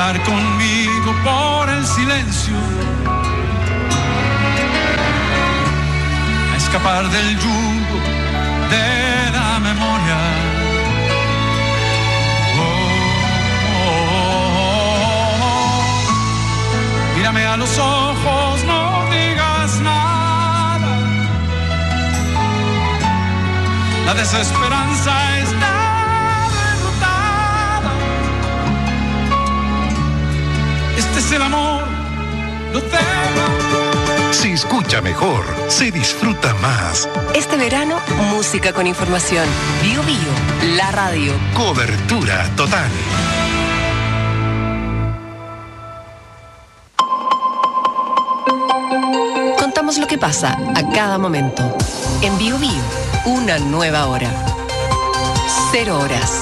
jugar conmigo por el silencio, a escapar del yugo de la memoria. Mírame a los ojos, no digas nada. La desesperanza está derrotada. Este es el amor, lo tengo. Se escucha mejor, se disfruta más. Este verano, música con información. Bio Bio, la radio. Cobertura total. Contamos lo que pasa a cada momento. En Bio Bio, una nueva hora. 0 horas.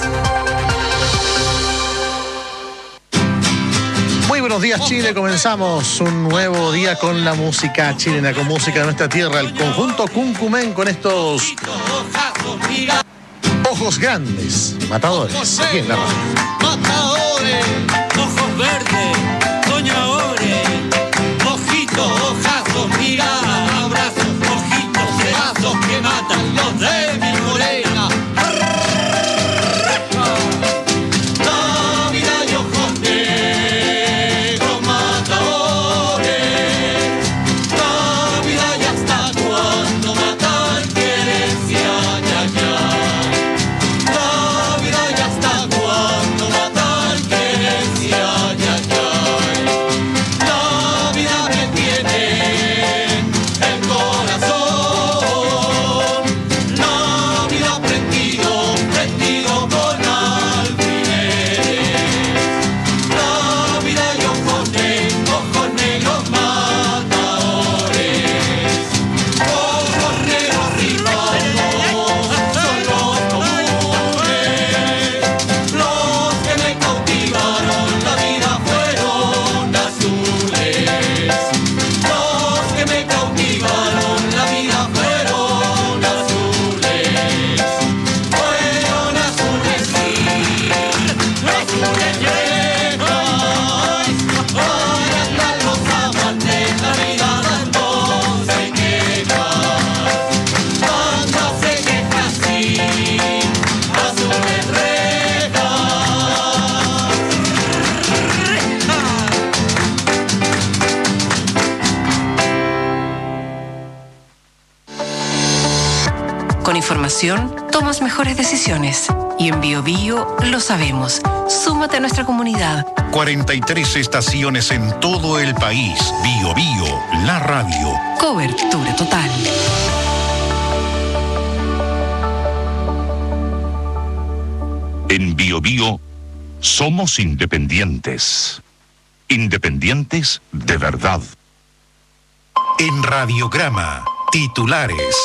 Muy buenos días, Chile. Comenzamos un nuevo día con la música chilena, con música de nuestra tierra. El conjunto Cuncumen con estos ojos grandes, matadores. Aquí en la radio. Matadores, ojos verdes, doña Ore, ojitos, ojazos, mira, abrazos, ojitos, pedazos que matan los de mi morena. La vida y ojos negros, matadores. La vida y hasta cuando matan querencia, ya, ya. La vida y hasta cuando matan querencia, ya, ya. La vida me tiene el corazón. La vida prendido, prendido con alfileres. La vida y ojos negros matadores. Ojos negros ripados son los comunes. Los que me cautivaron la vida fueron azules. Los que me cautivaron la vida fueron azules. Fueron azules, sí, azules llenos. Ahora están los amantes, la vida dándose quejas. Dándose quejas, sí, azules rejas. Con información, tomas mejores decisiones. Y en Bio Bio lo sabemos. Súmate a nuestra comunidad. 43 estaciones en todo el país. Bio Bio, la radio. Cobertura total. En Bio Bio somos independientes. Independientes de verdad. En Radiograma, titulares.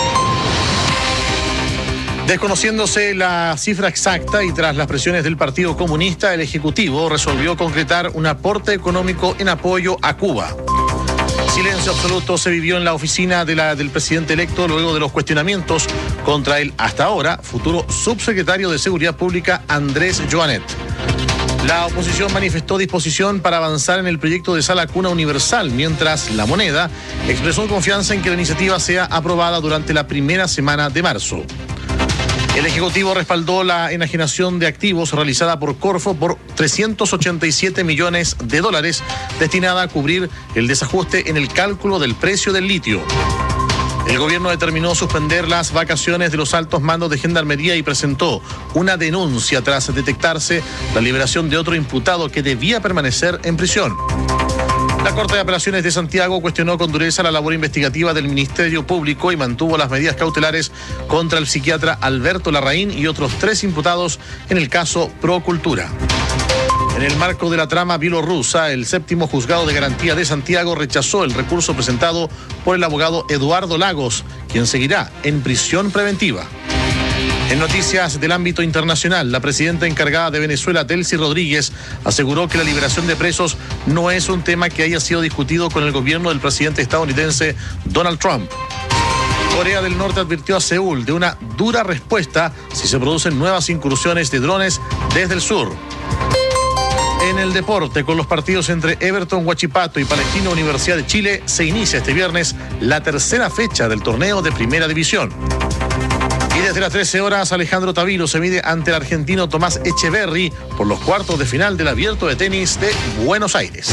Desconociéndose la cifra exacta y tras las presiones del Partido Comunista, el Ejecutivo resolvió concretar un aporte económico en apoyo a Cuba. Silencio absoluto se vivió en la oficina del presidente electo luego de los cuestionamientos contra el, hasta ahora, futuro subsecretario de Seguridad Pública, Andrés Joanet. La oposición manifestó disposición para avanzar en el proyecto de sala cuna universal, mientras La Moneda expresó confianza en que la iniciativa sea aprobada durante la primera semana de marzo. El Ejecutivo respaldó la enajenación de activos realizada por Corfo por $387 millones destinada a cubrir el desajuste en el cálculo del precio del litio. El gobierno determinó suspender las vacaciones de los altos mandos de Gendarmería y presentó una denuncia tras detectarse la liberación de otro imputado que debía permanecer en prisión. La Corte de Apelaciones de Santiago cuestionó con dureza la labor investigativa del Ministerio Público y mantuvo las medidas cautelares contra el psiquiatra Alberto Larraín y otros 3 imputados en el caso Procultura. En el marco de la trama bielorrusa, el 7º Juzgado de Garantía de Santiago rechazó el recurso presentado por el abogado Eduardo Lagos, quien seguirá en prisión preventiva. En noticias del ámbito internacional, la presidenta encargada de Venezuela, Delcy Rodríguez, aseguró que la liberación de presos no es un tema que haya sido discutido con el gobierno del presidente estadounidense Donald Trump. Corea del Norte advirtió a Seúl de una dura respuesta si se producen nuevas incursiones de drones desde el sur. En el deporte, con los partidos entre Everton Huachipato y Palestino Universidad de Chile, se inicia este viernes la tercera fecha del torneo de Primera División. Y desde las 13 horas, Alejandro Tavilo se mide ante el argentino Tomás Echeverry por los cuartos de final del Abierto de Tenis de Buenos Aires.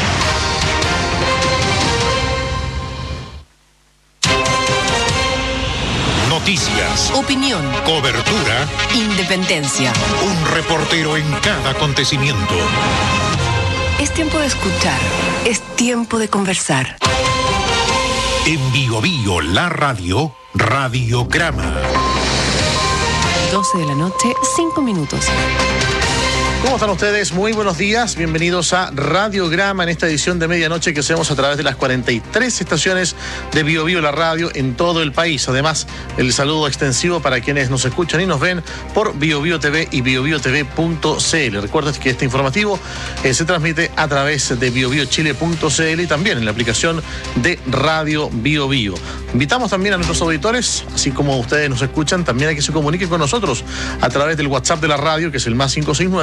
Noticias, Opinión, cobertura, independencia. un reportero en cada acontecimiento. Es tiempo de escuchar, es tiempo de conversar. En Bio Bio, la radio, Radiograma. 12 de la noche, 5 minutos. ¿Cómo están ustedes? Muy buenos días. Bienvenidos a Radiograma en esta edición de medianoche que hacemos a través de las 43 estaciones de Bio Bio, la radio en todo el país. Además, el saludo extensivo para quienes nos escuchan y nos ven por Bio Bio TV y biobiotv.cl. Recuerden que este informativo se transmite a través de biobiochile.cl y también en la aplicación de Radio Bio Bio. Invitamos también a nuestros auditores, así como ustedes nos escuchan, también a que se comuniquen con nosotros a través del WhatsApp de la radio, que es el más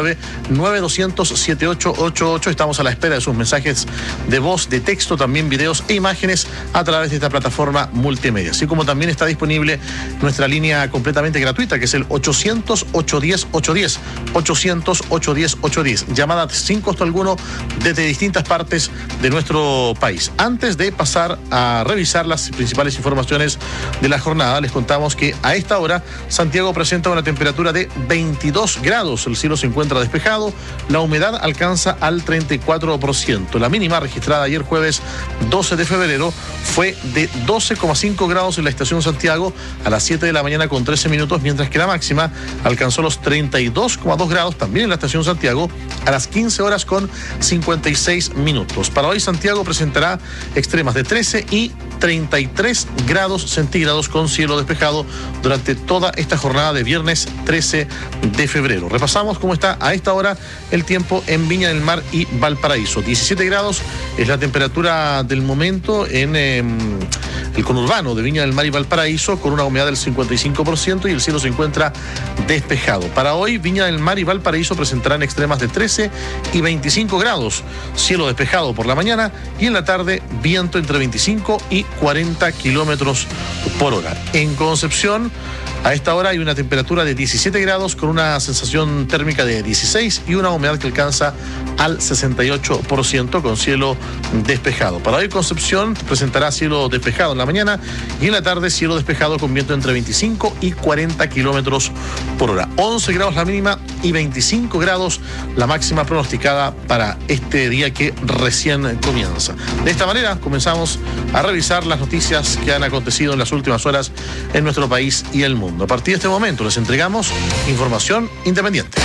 569-9200-7888. Estamos a la espera de sus mensajes de voz, de texto, también videos e imágenes a través de esta plataforma multimedia. Así como también está disponible nuestra línea completamente gratuita, que es el 800-810-810. 800-810-810. Llamadas sin costo alguno desde distintas partes de nuestro país. Antes de pasar a revisar las principales informaciones de la jornada, les contamos que a esta hora Santiago presenta una temperatura de 22 grados. El cielo se encuentra despejado, la humedad alcanza al 34%. La mínima registrada ayer jueves 12 de febrero fue de 12,5 grados en la estación Santiago a las 7 de la mañana con 13 minutos, mientras que la máxima alcanzó los 32,2 grados también en la estación Santiago a las 15 horas con 56 minutos. Para hoy Santiago presentará extremas de 13 y 33 grados centígrados con cielo despejado durante toda esta jornada de viernes 13 de febrero. Repasamos cómo está a esta hora el tiempo en Viña del Mar y Valparaíso. 17 grados es la temperatura del momento en el conurbano de Viña del Mar y Valparaíso, con una humedad del 55% y el cielo se encuentra despejado. Para hoy, Viña del Mar y Valparaíso presentarán extremas de 13 y 25 grados, cielo despejado por la mañana y en la tarde viento entre 25 y 40 kilómetros por hora. En Concepción, a esta hora hay una temperatura de 17 grados con una sensación térmica de 16 y una humedad que alcanza al 68% con cielo despejado. Para hoy Concepción presentará cielo despejado en la mañana y en la tarde cielo despejado con viento entre 25 y 40 kilómetros por hora. 11 grados la mínima y 25 grados la máxima pronosticada para este día que recién comienza. De esta manera comenzamos a revisar las noticias que han acontecido en las últimas horas en nuestro país y el mundo. A partir de este momento les entregamos información independiente.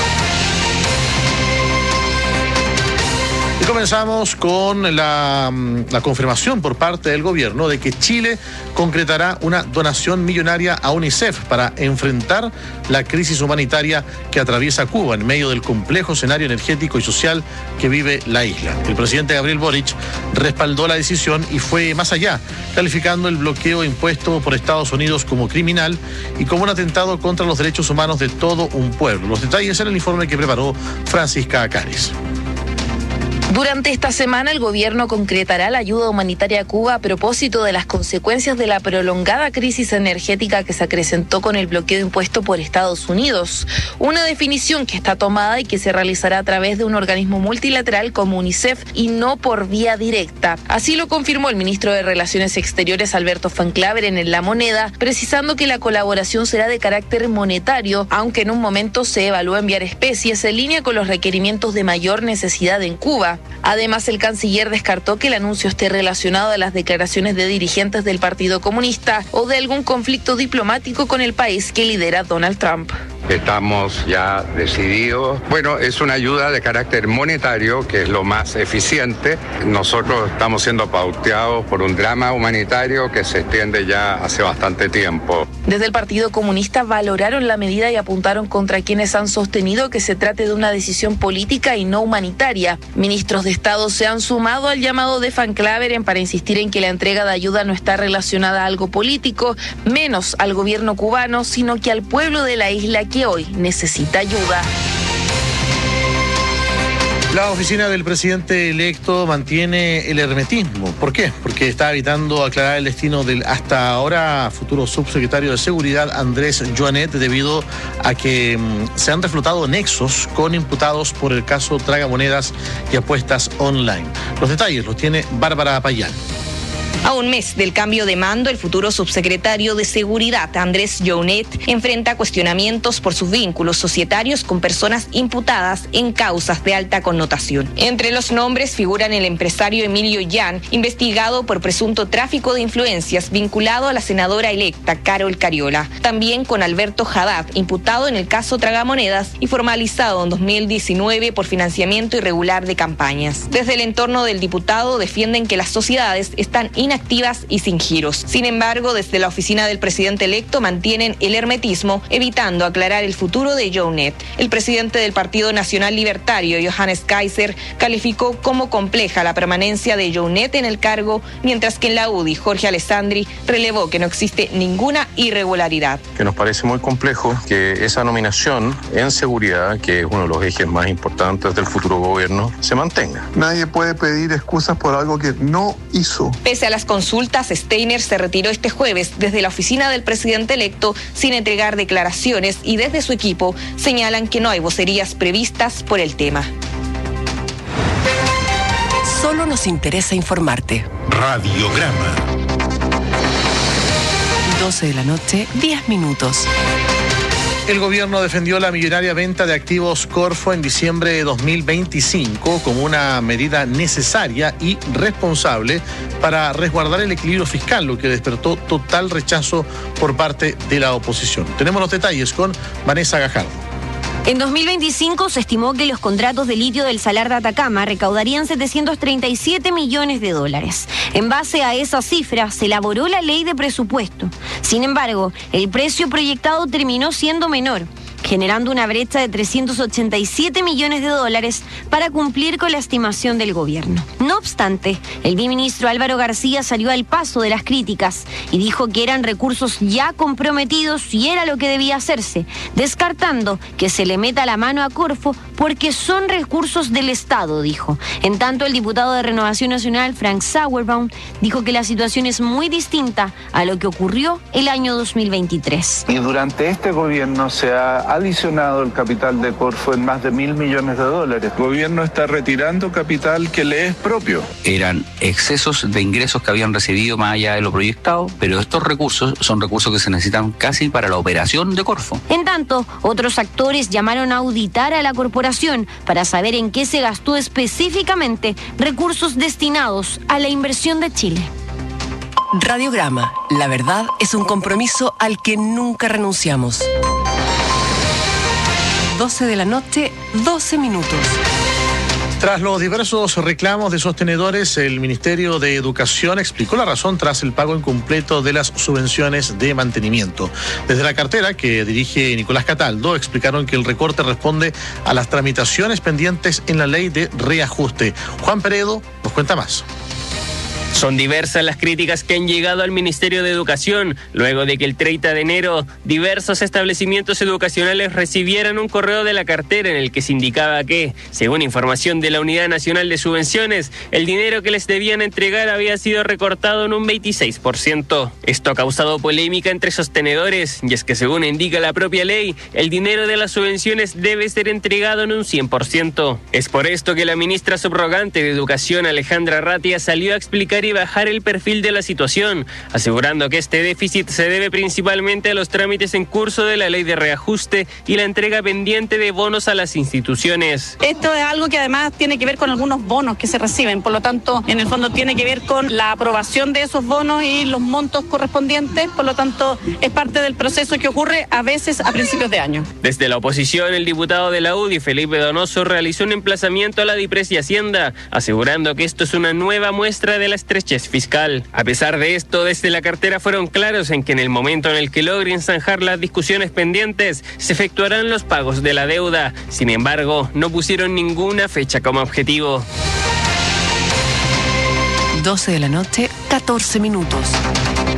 Y comenzamos con la confirmación por parte del gobierno de que Chile concretará una donación millonaria a UNICEF para enfrentar la crisis humanitaria que atraviesa Cuba en medio del complejo escenario energético y social que vive la isla. El presidente Gabriel Boric respaldó la decisión y fue más allá, calificando el bloqueo impuesto por Estados Unidos como criminal y como un atentado contra los derechos humanos de todo un pueblo. Los detalles en el informe que preparó Francisca Acares. Durante esta semana, el gobierno concretará la ayuda humanitaria a Cuba a propósito de las consecuencias de la prolongada crisis energética que se acrecentó con el bloqueo impuesto por Estados Unidos. Una definición que está tomada y que se realizará a través de un organismo multilateral como UNICEF y no por vía directa. Así lo confirmó el ministro de Relaciones Exteriores, Alberto Van Claveren, en La Moneda, precisando que la colaboración será de carácter monetario, aunque en un momento se evalúa enviar especies en línea con los requerimientos de mayor necesidad en Cuba. Además, el canciller descartó que el anuncio esté relacionado a las declaraciones de dirigentes del Partido Comunista o de algún conflicto diplomático con el país que lidera Donald Trump. Estamos ya decididos. Bueno, es una ayuda de carácter monetario, que es lo más eficiente. Nosotros estamos siendo pauteados por un drama humanitario que se extiende ya hace bastante tiempo. Desde el Partido Comunista valoraron la medida y apuntaron contra quienes han sostenido que se trate de una decisión política y no humanitaria. Ministros de Estado se han sumado al llamado de Van Claveren para insistir en que la entrega de ayuda no está relacionada a algo político, menos al gobierno cubano, sino que al pueblo de la isla que hoy necesita ayuda. La oficina del presidente electo mantiene el hermetismo. ¿Por qué? Porque está evitando aclarar el destino del hasta ahora futuro subsecretario de Seguridad, Andrés Joanet, debido a que se han reflotado nexos con imputados por el caso tragamonedas y apuestas online. Los detalles los tiene Bárbara Payán. A un mes del cambio de mando, el futuro subsecretario de Seguridad, Andrés Joanet, enfrenta cuestionamientos por sus vínculos societarios con personas imputadas en causas de alta connotación. Entre los nombres figuran el empresario Emilio Yan, investigado por presunto tráfico de influencias vinculado a la senadora electa Carol Cariola. También con Alberto Haddad, imputado en el caso Tragamonedas y formalizado en 2019 por financiamiento irregular de campañas. Desde el entorno del diputado defienden que las sociedades están inactivas y sin giros. Sin embargo, desde la oficina del presidente electo mantienen el hermetismo, evitando aclarar el futuro de Joanet. El presidente del Partido Nacional Libertario, Johannes Kaiser, calificó como compleja la permanencia de Joanet en el cargo, mientras que en la UDI, Jorge Alessandri, relevó que no existe ninguna irregularidad. Que nos parece muy complejo que esa nominación en seguridad, que es uno de los ejes más importantes del futuro gobierno, se mantenga. Nadie puede pedir excusas por algo que no hizo. Pese a las consultas, Steiner se retiró este jueves desde la oficina del presidente electo sin entregar declaraciones y desde su equipo señalan que no hay vocerías previstas por el tema. Solo nos interesa informarte. Radiograma. 12 de la noche, 10 minutos. El gobierno defendió la millonaria venta de activos Corfo en diciembre de 2025 como una medida necesaria y responsable para resguardar el equilibrio fiscal, lo que despertó total rechazo por parte de la oposición. Tenemos los detalles con Vanessa Gajardo. En 2025 se estimó que los contratos de litio del Salar de Atacama recaudarían 737 millones de dólares. En base a esa cifra se elaboró la ley de presupuesto. Sin embargo, el precio proyectado terminó siendo menor, generando una brecha de 387 millones de dólares para cumplir con la estimación del gobierno. No obstante, el viceministro Álvaro García salió al paso de las críticas y dijo que eran recursos ya comprometidos y era lo que debía hacerse, descartando que se le meta la mano a Corfo porque son recursos del Estado, dijo. En tanto, el diputado de Renovación Nacional, Frank Sauerbaum, dijo que la situación es muy distinta a lo que ocurrió el año 2023. Y durante este gobierno se ha adicionado el capital de Corfo en más de 1.000 millones de dólares. El gobierno está retirando capital que le es propio. Eran excesos de ingresos que habían recibido más allá de lo proyectado, pero estos recursos son recursos que se necesitan casi para la operación de Corfo. En tanto, otros actores llamaron a auditar a la corporación para saber en qué se gastó específicamente recursos destinados a la inversión de Chile. Radiograma. La verdad es un compromiso al que nunca renunciamos. 12 de la noche, 12 minutos. Tras los diversos reclamos de sostenedores, el Ministerio de Educación explicó la razón tras el pago incompleto de las subvenciones de mantenimiento. Desde la cartera que dirige Nicolás Cataldo, explicaron que el recorte responde a las tramitaciones pendientes en la ley de reajuste. Juan Peredo nos cuenta más. Son diversas las críticas que han llegado al Ministerio de Educación luego de que el 30 de enero diversos establecimientos educacionales recibieran un correo de la cartera en el que se indicaba que, según información de la Unidad Nacional de Subvenciones, el dinero que les debían entregar había sido recortado en un 26%. Esto ha causado polémica entre sostenedores, y es que según indica la propia ley, el dinero de las subvenciones debe ser entregado en un 100%. Es por esto que la ministra subrogante de Educación, Alejandra Ratia, salió a explicar y bajar el perfil de la situación, asegurando que este déficit se debe principalmente a los trámites en curso de la ley de reajuste y la entrega pendiente de bonos a las instituciones. Esto es algo que además tiene que ver con algunos bonos que se reciben, por lo tanto, en el fondo tiene que ver con la aprobación de esos bonos y los montos correspondientes, por lo tanto, es parte del proceso que ocurre a veces a principios de año. Desde la oposición, el diputado de la UDI, Felipe Donoso, realizó un emplazamiento a la DIPRES y Hacienda, asegurando que esto es una nueva muestra de la estrechez fiscal. A pesar de esto, desde la cartera fueron claros en que en el momento en el que logren zanjar las discusiones pendientes, se efectuarán los pagos de la deuda. Sin embargo, no pusieron ninguna fecha como objetivo. 12 de la noche, 14 minutos.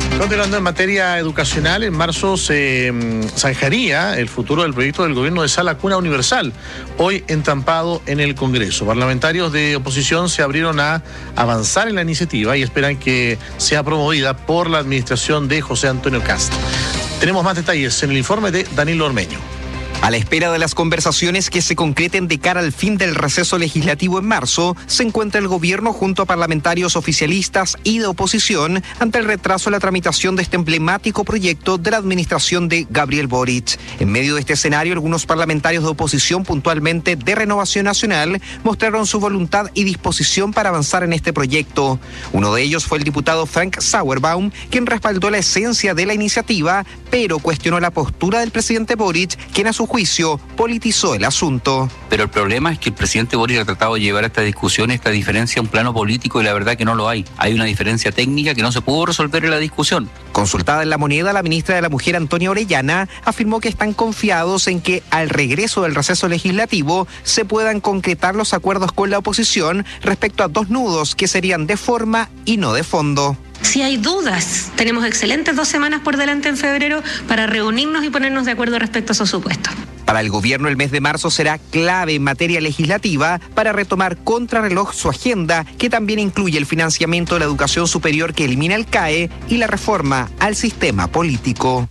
Continuando en materia educacional, en marzo se zanjaría el futuro del proyecto del gobierno de Sala Cuna Universal, hoy entrampado en el Congreso. Parlamentarios de oposición se abrieron a avanzar en la iniciativa y esperan que sea promovida por la administración de José Antonio Kast. Tenemos más detalles en el informe de Danilo Ormeño. A la espera de las conversaciones que se concreten de cara al fin del receso legislativo en marzo, se encuentra el gobierno junto a parlamentarios oficialistas y de oposición ante el retraso en la tramitación de este emblemático proyecto de la administración de Gabriel Boric. En medio de este escenario, algunos parlamentarios de oposición, puntualmente de Renovación Nacional, mostraron su voluntad y disposición para avanzar en este proyecto. Uno de ellos fue el diputado Frank Sauerbaum, quien respaldó la esencia de la iniciativa, pero cuestionó la postura del presidente Boric, quien a su juicio politizó el asunto. Pero el problema es que el presidente Boric ha tratado de llevar esta discusión, esta diferencia a un plano político y la verdad que no lo hay. Hay una diferencia técnica que no se pudo resolver en la discusión. Consultada en La Moneda, la ministra de la Mujer, Antonia Orellana, afirmó que están confiados en que al regreso del receso legislativo se puedan concretar los acuerdos con la oposición respecto a dos nudos que serían de forma y no de fondo. Si hay dudas, tenemos excelentes 2 semanas por delante en febrero para reunirnos y ponernos de acuerdo respecto a esos supuestos. Para el gobierno, el mes de marzo será clave en materia legislativa para retomar contrarreloj su agenda, que también incluye el financiamiento de la educación superior que elimina el CAE y la reforma al sistema político.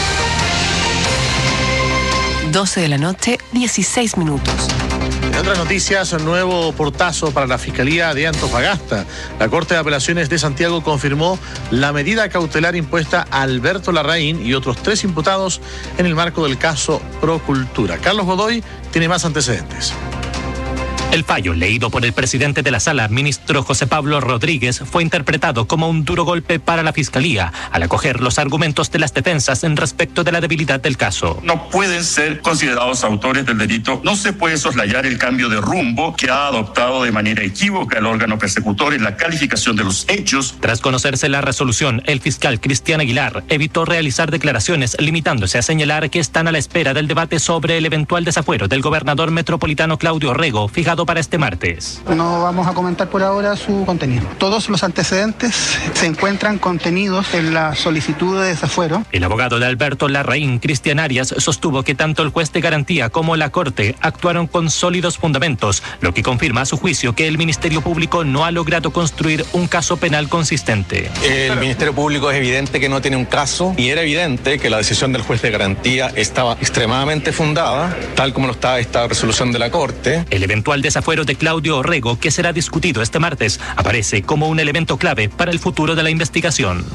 12 de la noche, 16 minutos. En otras noticias, un nuevo portazo para la Fiscalía de Antofagasta. La Corte de Apelaciones de Santiago confirmó la medida cautelar impuesta a Alberto Larraín y otros 3 imputados en el marco del caso Procultura. Carlos Godoy tiene más antecedentes. El fallo, leído por el presidente de la Sala, ministro José Pablo Rodríguez, fue interpretado como un duro golpe para la Fiscalía, al acoger los argumentos de las defensas en respecto de la debilidad del caso. No pueden ser considerados autores del delito. No se puede soslayar el cambio de rumbo que ha adoptado de manera equívoca el órgano persecutor en la calificación de los hechos. Tras conocerse la resolución, el fiscal Cristian Aguilar evitó realizar declaraciones, limitándose a señalar que están a la espera del debate sobre el eventual desafuero del gobernador metropolitano Claudio Rego, fijado para este martes. No vamos a comentar por ahora su contenido. Todos los antecedentes se encuentran contenidos en la solicitud de desafuero. El abogado de Alberto Larraín, Cristian Arias, sostuvo que tanto el juez de garantía como la Corte actuaron con sólidos fundamentos, lo que confirma a su juicio que el Ministerio Público no ha logrado construir un caso penal consistente. El Ministerio Público es evidente que no tiene un caso y era evidente que la decisión del juez de garantía estaba extremadamente fundada, tal como lo está esta resolución de la Corte. El eventual desafuero de Claudio Rego, que será discutido este martes, aparece como un elemento clave para el futuro de la investigación.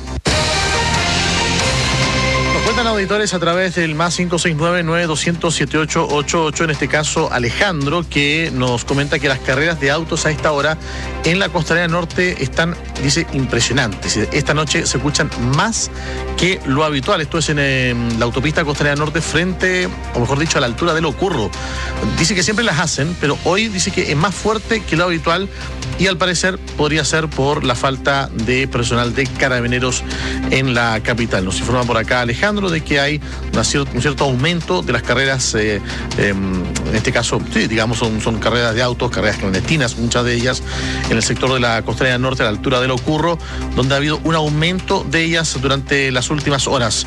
Cuentan auditores a través del más 569-9200-7888, en este caso Alejandro, que nos comenta que las carreras de autos a esta hora en la Costanera Norte están, dice, impresionantes. Esta noche se escuchan más que lo habitual. Esto es en la autopista Costanera Norte frente, o mejor dicho, a la altura de Lo Curro. Dice que siempre las hacen, pero hoy dice que es más fuerte que lo habitual y al parecer podría ser por la falta de personal de carabineros en la capital. Nos informa por acá Alejandro de que hay un cierto aumento de las carreras, en este caso, sí, digamos, son carreras de autos, carreras clandestinas, muchas de ellas en el sector de la Costanera Norte, a la altura de Lo Curro, donde ha habido un aumento de ellas durante las últimas horas.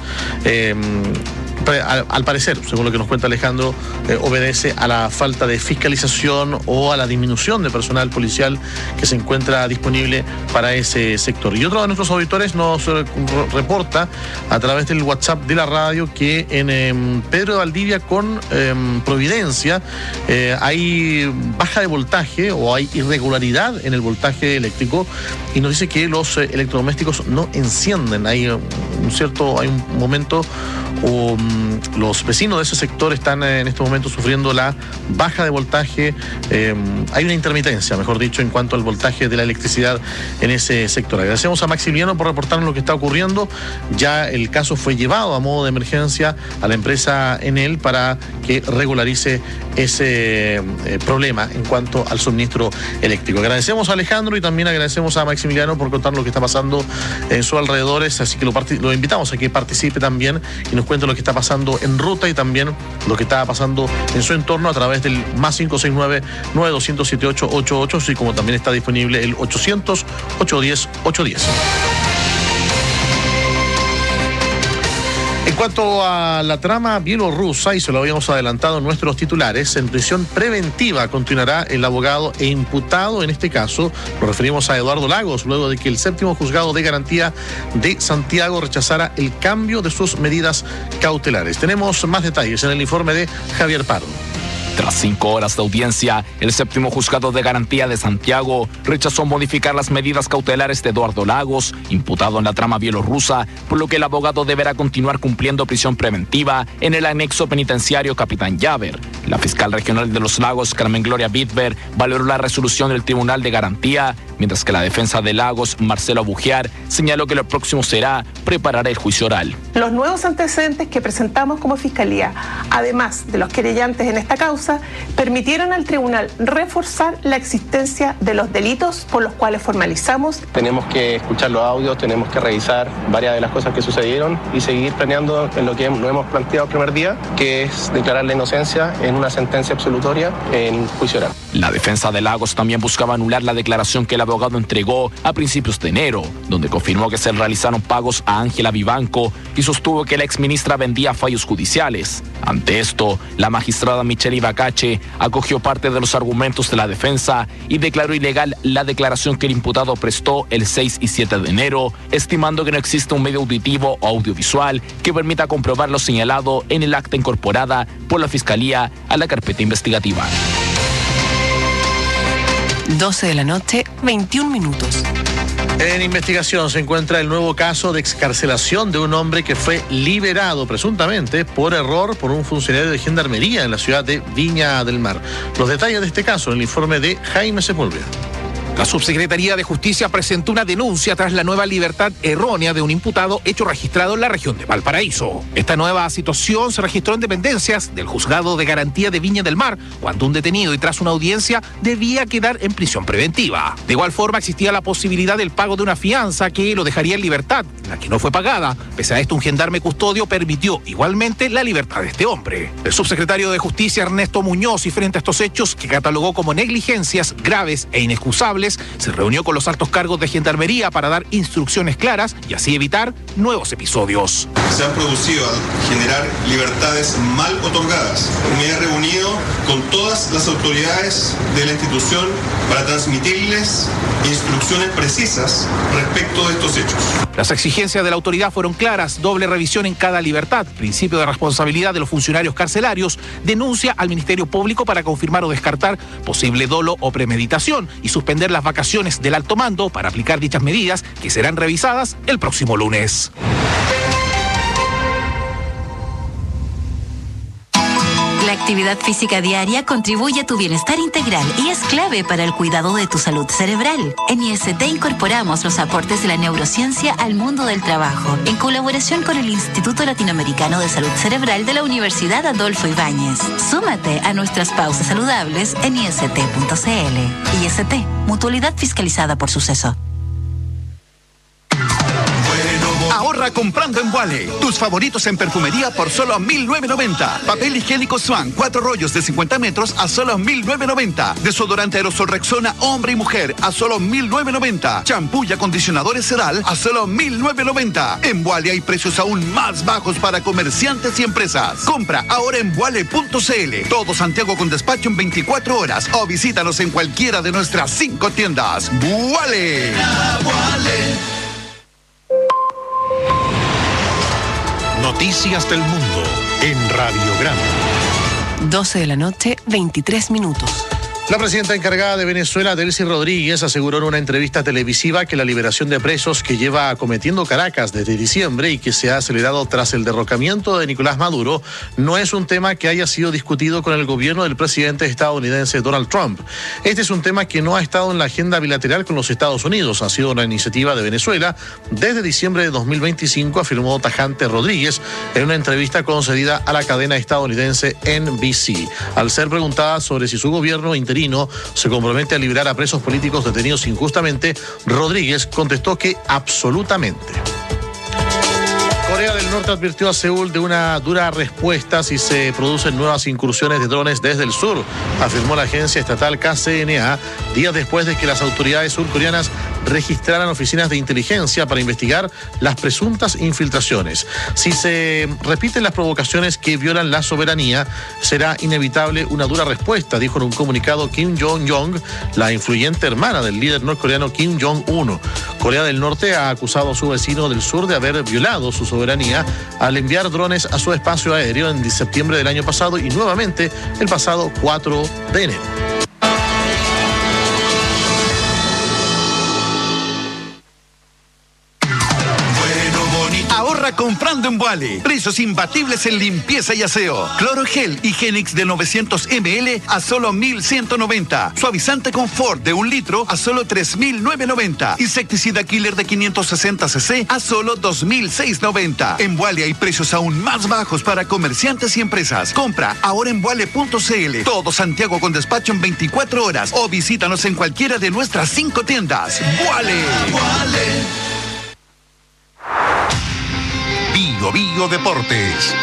Al parecer, según lo que nos cuenta Alejandro, obedece a la falta de fiscalización o a la disminución de personal policial que se encuentra disponible para ese sector. Y otro de nuestros auditores nos reporta a través del WhatsApp de la radio que en Pedro de Valdivia con Providencia hay baja de voltaje o hay irregularidad en el voltaje eléctrico y nos dice que los electrodomésticos no encienden. Hay un momento o los vecinos de ese sector están en este momento sufriendo la baja de voltaje. Hay una intermitencia, mejor dicho, en cuanto al voltaje de la electricidad en ese sector. Agradecemos a Maximiliano por reportarnos lo que está ocurriendo. Ya el caso fue llevado a modo de emergencia a la empresa Enel para que regularice ese problema en cuanto al suministro eléctrico. Agradecemos a Alejandro y también agradecemos a Maximiliano por contar lo que está pasando en sus alrededores, así que lo invitamos a que participe también y nos cuente lo que está pasando en ruta y también lo que está pasando en su entorno a través del más 569-9200-7888, así como también está disponible el 800-810-810. En cuanto a la trama bielorrusa, y se lo habíamos adelantado en nuestros titulares, en prisión preventiva continuará el abogado e imputado, en este caso, nos referimos a Eduardo Lagos, luego de que el séptimo juzgado de garantía de Santiago rechazara el cambio de sus medidas cautelares. Tenemos más detalles en el informe de Javier Pardo. Tras 5 horas de audiencia, el séptimo juzgado de garantía de Santiago rechazó modificar las medidas cautelares de Eduardo Lagos, imputado en la trama bielorrusa, por lo que el abogado deberá continuar cumpliendo prisión preventiva en el anexo penitenciario Capitán Llaver. La fiscal regional de Los Lagos, Carmen Gloria Bitber, valoró la resolución del Tribunal de Garantía, mientras que la defensa de Lagos, Marcelo Bugiar, señaló que lo próximo será preparar el juicio oral. Los nuevos antecedentes que presentamos como Fiscalía, además de los querellantes en esta causa, permitieron al tribunal reforzar la existencia de los delitos por los cuales formalizamos. Tenemos que escuchar los audios, tenemos que revisar varias de las cosas que sucedieron y seguir planeando en lo que nos hemos planteado el primer día, que es declarar la inocencia en una sentencia absolutoria en juicio oral. La defensa de Lagos también buscaba anular la declaración que el abogado entregó a principios de enero, donde confirmó que se realizaron pagos a Ángela Vivanco y sostuvo que la exministra vendía fallos judiciales. Ante esto, la magistrada Michelle Ibacache acogió parte de los argumentos de la defensa y declaró ilegal la declaración que el imputado prestó el 6 y 7 de enero, estimando que no existe un medio auditivo o audiovisual que permita comprobar lo señalado en el acta incorporada por la Fiscalía a la carpeta investigativa. 12 de la noche, 21 minutos. En investigación se encuentra el nuevo caso de excarcelación de un hombre que fue liberado presuntamente por error por un funcionario de gendarmería en la ciudad de Viña del Mar. Los detalles de este caso en el informe de Jaime Sepúlveda. La Subsecretaría de Justicia presentó una denuncia tras la nueva libertad errónea de un imputado hecho registrado en la región de Valparaíso. Esta nueva situación se registró en dependencias del Juzgado de Garantía de Viña del Mar, cuando un detenido y tras una audiencia debía quedar en prisión preventiva. De igual forma existía la posibilidad del pago de una fianza que lo dejaría en libertad, la que no fue pagada. Pese a esto, un gendarme custodio permitió igualmente la libertad de este hombre. El subsecretario de Justicia, Ernesto Muñoz, y frente a estos hechos que catalogó como negligencias graves e inexcusables, se reunió con los altos cargos de Gendarmería para dar instrucciones claras y así evitar nuevos episodios. Se han producido al generar libertades mal otorgadas. Me he reunido con todas las autoridades de la institución para transmitirles instrucciones precisas respecto de estos hechos. Las exigencias de la autoridad fueron claras: doble revisión en cada libertad, principio de responsabilidad de los funcionarios carcelarios, denuncia al Ministerio Público para confirmar o descartar posible dolo o premeditación y suspender las vacaciones del alto mando para aplicar dichas medidas, que serán revisadas el próximo lunes. La actividad física diaria contribuye a tu bienestar integral y es clave para el cuidado de tu salud cerebral. En IST incorporamos los aportes de la neurociencia al mundo del trabajo, en colaboración con el Instituto Latinoamericano de Salud Cerebral de la Universidad Adolfo Ibáñez. Súmate a nuestras pausas saludables en ist.cl. IST, mutualidad fiscalizada por Suceso. Ahorra comprando en Vuale. Tus favoritos en perfumería por solo 1.990. Papel higiénico Swan, 4 rollos de 50 metros a solo 1.990. Desodorante aerosol Rexona, hombre y mujer, a solo 1.990. Champú y acondicionadores Sedal a solo 1.990. En Vuale hay precios aún más bajos para comerciantes y empresas. Compra ahora en vuale.cl. Todo Santiago con despacho en 24 horas o visítanos en cualquiera de nuestras 5 tiendas. ¡Vuale! Noticias del Mundo en Radiograma. 12 de la noche, 23 minutos. La presidenta encargada de Venezuela, Delcy Rodríguez, aseguró en una entrevista televisiva que la liberación de presos que lleva acometiendo Caracas desde diciembre y que se ha acelerado tras el derrocamiento de Nicolás Maduro no es un tema que haya sido discutido con el gobierno del presidente estadounidense Donald Trump. Este es un tema que no ha estado en la agenda bilateral con los Estados Unidos. Ha sido una iniciativa de Venezuela desde diciembre de 2025, afirmó tajante Rodríguez en una entrevista concedida a la cadena estadounidense NBC. Al ser preguntada sobre si su gobierno interino se compromete a liberar a presos políticos detenidos injustamente, Rodríguez contestó que absolutamente. Corea del Norte advirtió a Seúl de una dura respuesta si se producen nuevas incursiones de drones desde el sur, afirmó la agencia estatal KCNA, días después de que las autoridades surcoreanas registraran oficinas de inteligencia para investigar las presuntas infiltraciones. Si se repiten las provocaciones que violan la soberanía, será inevitable una dura respuesta, dijo en un comunicado Kim Jong-un, la influyente hermana del líder norcoreano Kim Jong-un. Corea del Norte ha acusado a su vecino del sur de haber violado su soberanía al enviar drones a su espacio aéreo en septiembre del año pasado y nuevamente el pasado 4 de enero. Ahorra comprando en Vuale. Precios imbatibles en limpieza y aseo. Cloro Gel Higienix de 900 ml a solo 1.190. Suavizante Confort de 1 litro a solo 3.990. Insecticida Killer de 560 cc a solo 2.690. En Vuale hay precios aún más bajos para comerciantes y empresas. Compra ahora en Vuale.cl. Todo Santiago con despacho en 24 horas o visítanos en cualquiera de nuestras 5 tiendas. Vuale. Bio Deportes.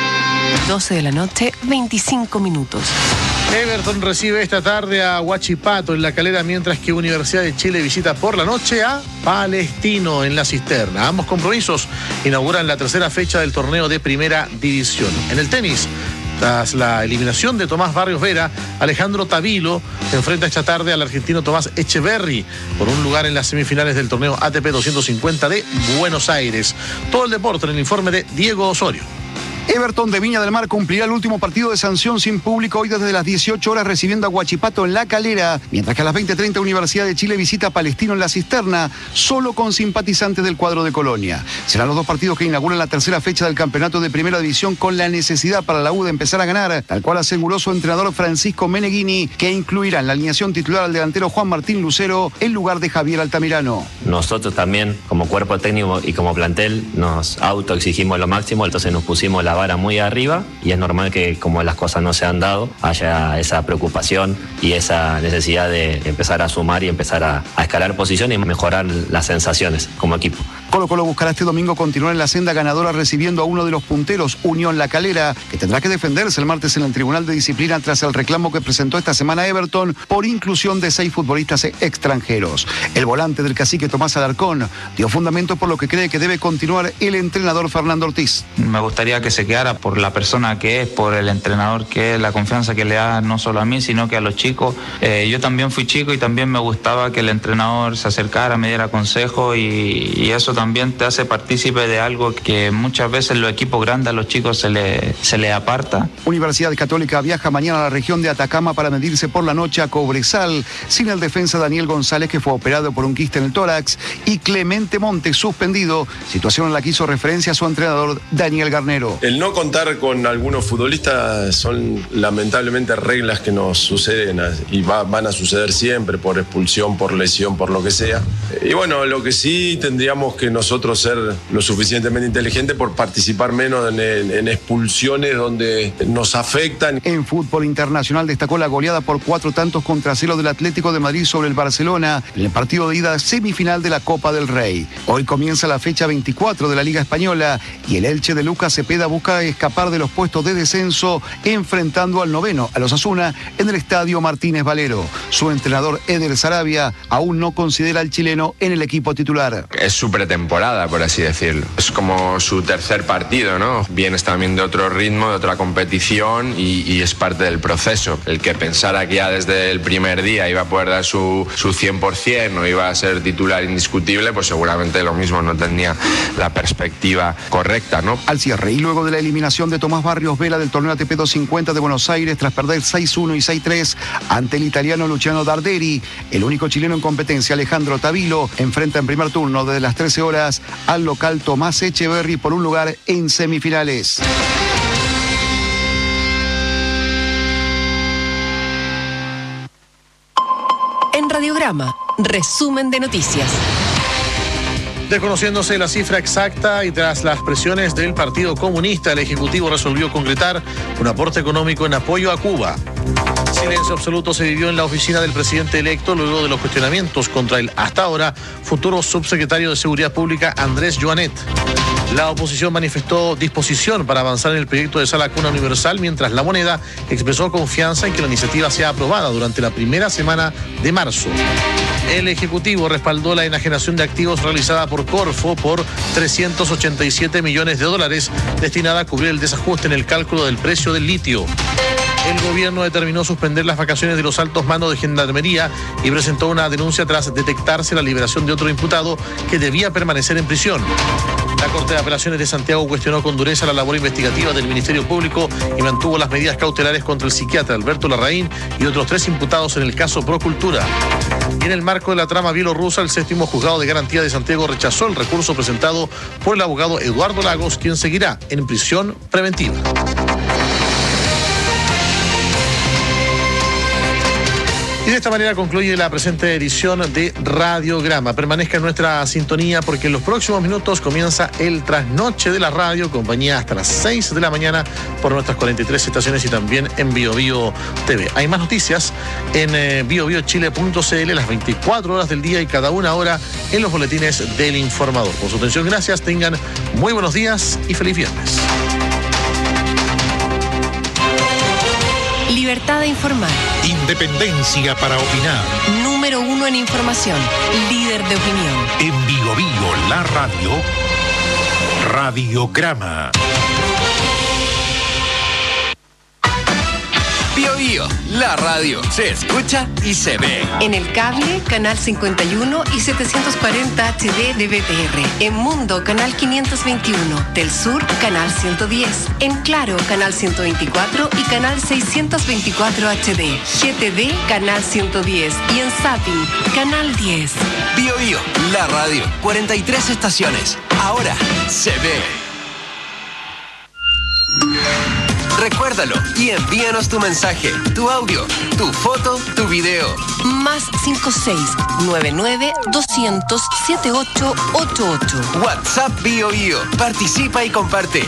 12 de la noche, 25 minutos. Everton recibe esta tarde a Huachipato en La Calera, mientras que Universidad de Chile visita por la noche a Palestino en La Cisterna. Ambos compromisos inauguran la tercera fecha del torneo de Primera División. En el tenis, tras la eliminación de Tomás Barrios Vera, Alejandro Tavilo enfrenta esta tarde al argentino Tomás Echeverry por un lugar en las semifinales del torneo ATP 250 de Buenos Aires. Todo el deporte en el informe de Diego Osorio. Everton de Viña del Mar cumplirá el último partido de sanción sin público hoy desde las 18 horas recibiendo a Huachipato en La Calera, mientras que a las 20:30 Universidad de Chile visita a Palestino en La Cisterna, solo con simpatizantes del cuadro de Colonia. Serán los dos partidos que inauguran la tercera fecha del campeonato de Primera División con la necesidad para la U de empezar a ganar, tal cual aseguró su entrenador Francisco Meneghini, que incluirá en la alineación titular al delantero Juan Martín Lucero en lugar de Javier Altamirano. Nosotros también, como cuerpo técnico y como plantel, nos autoexigimos lo máximo, entonces nos pusimos la vara muy arriba y es normal que, como las cosas no se han dado, haya esa preocupación y esa necesidad de empezar a sumar y empezar a escalar posiciones y mejorar las sensaciones como equipo. Colo-Colo buscará este domingo continuar en la senda ganadora recibiendo a uno de los punteros, Unión La Calera, que tendrá que defenderse el martes en el Tribunal de Disciplina tras el reclamo que presentó esta semana Everton por inclusión de 6 futbolistas extranjeros. El volante del cacique Tomás Alarcón dio fundamento por lo que cree que debe continuar el entrenador Fernando Ortiz. Me gustaría que se quedara por la persona que es, por el entrenador que es, la confianza que le da no solo a mí, sino que a los chicos. Yo también fui chico y también me gustaba que el entrenador se acercara, me diera consejo y eso también te hace partícipe de algo que muchas veces los equipos grandes a los chicos se le aparta. Universidad Católica viaja mañana a la región de Atacama para medirse por la noche a Cobresal, sin el defensa Daniel González, que fue operado por un quiste en el tórax, y Clemente Montes suspendido, situación en la que hizo referencia a su entrenador Daniel Garnero. El no contar con algunos futbolistas son lamentablemente reglas que nos suceden y van a suceder siempre por expulsión, por lesión, por lo que sea. Y bueno, lo que sí tendríamos que nosotros ser lo suficientemente inteligentes por participar menos en expulsiones donde nos afectan. En fútbol internacional destacó la goleada por 4 tantos contra 0 del Atlético de Madrid sobre el Barcelona en el partido de ida semifinal de la Copa del Rey. Hoy comienza la fecha 24 de la Liga Española y el Elche de Lucas Cepeda busca escapar de los puestos de descenso enfrentando al noveno, a los Osasuna, en el Estadio Martínez Valero. Su entrenador Eder Sarabia aún no considera al chileno en el equipo titular. Es su pretemporada, por así decirlo. Es como su tercer partido, ¿no? Vienes también de otro ritmo, de otra competición y es parte del proceso. El que pensara que ya desde el primer día iba a poder dar su 100% o iba a ser titular indiscutible, pues seguramente lo mismo, no tenía la perspectiva correcta, ¿no? Al cierre y luego de la eliminación de Tomás Barrios Vela del torneo ATP 250 de Buenos Aires tras perder 6-1 y 6-3 ante el italiano Luciano Darderi, el único chileno en competencia, Alejandro Tavilo, enfrenta en primer turno desde las 13 horas al local Tomás Echeverry por un lugar en semifinales. En Radiograma, resumen de noticias. Desconociéndose la cifra exacta y tras las presiones del Partido Comunista, el Ejecutivo resolvió concretar un aporte económico en apoyo a Cuba. Silencio absoluto se vivió en la oficina del presidente electo luego de los cuestionamientos contra el hasta ahora futuro subsecretario de Seguridad Pública Andrés Joanet. La oposición manifestó disposición para avanzar en el proyecto de Sala Cuna Universal, mientras La Moneda expresó confianza en que la iniciativa sea aprobada durante la primera semana de marzo. El Ejecutivo respaldó la enajenación de activos realizada por Corfo por $387 millones destinada a cubrir el desajuste en el cálculo del precio del litio. El gobierno determinó suspender las vacaciones de los altos mandos de Gendarmería y presentó una denuncia tras detectarse la liberación de otro imputado que debía permanecer en prisión. La Corte de Apelaciones de Santiago cuestionó con dureza la labor investigativa del Ministerio Público y mantuvo las medidas cautelares contra el psiquiatra Alberto Larraín y otros 3 imputados en el caso Procultura. Y en el marco de la trama bielorrusa, el 7º Juzgado de Garantía de Santiago rechazó el recurso presentado por el abogado Eduardo Lagos, quien seguirá en prisión preventiva. Y de esta manera concluye la presente edición de Radiograma. Permanezca en nuestra sintonía porque en los próximos minutos comienza el trasnoche de la radio, compañía hasta las 6 de la mañana por nuestras 43 estaciones y también en BioBio TV. Hay más noticias en biobiochile.cl las 24 horas del día y cada una hora en los boletines del informador. Por su atención, gracias, tengan muy buenos días y feliz viernes. Libertad de informar. Independencia para opinar. Número 1 en información. Líder de opinión. En BioBio, la radio. Radiograma. BioBio, la radio. Se escucha y se ve. En el cable, canal 51 y 740 HD de BTR. En Mundo, canal 521. Del Sur, canal 110. En Claro, canal 124 y canal 624 HD. GTV, canal 110. Y en Zapping, canal 10. BioBio, la radio. 43 estaciones. Ahora se ve. Recuérdalo y envíanos tu mensaje, tu audio, tu foto, tu video. Más 5699-200-7888. WhatsApp BioBio. Participa y comparte.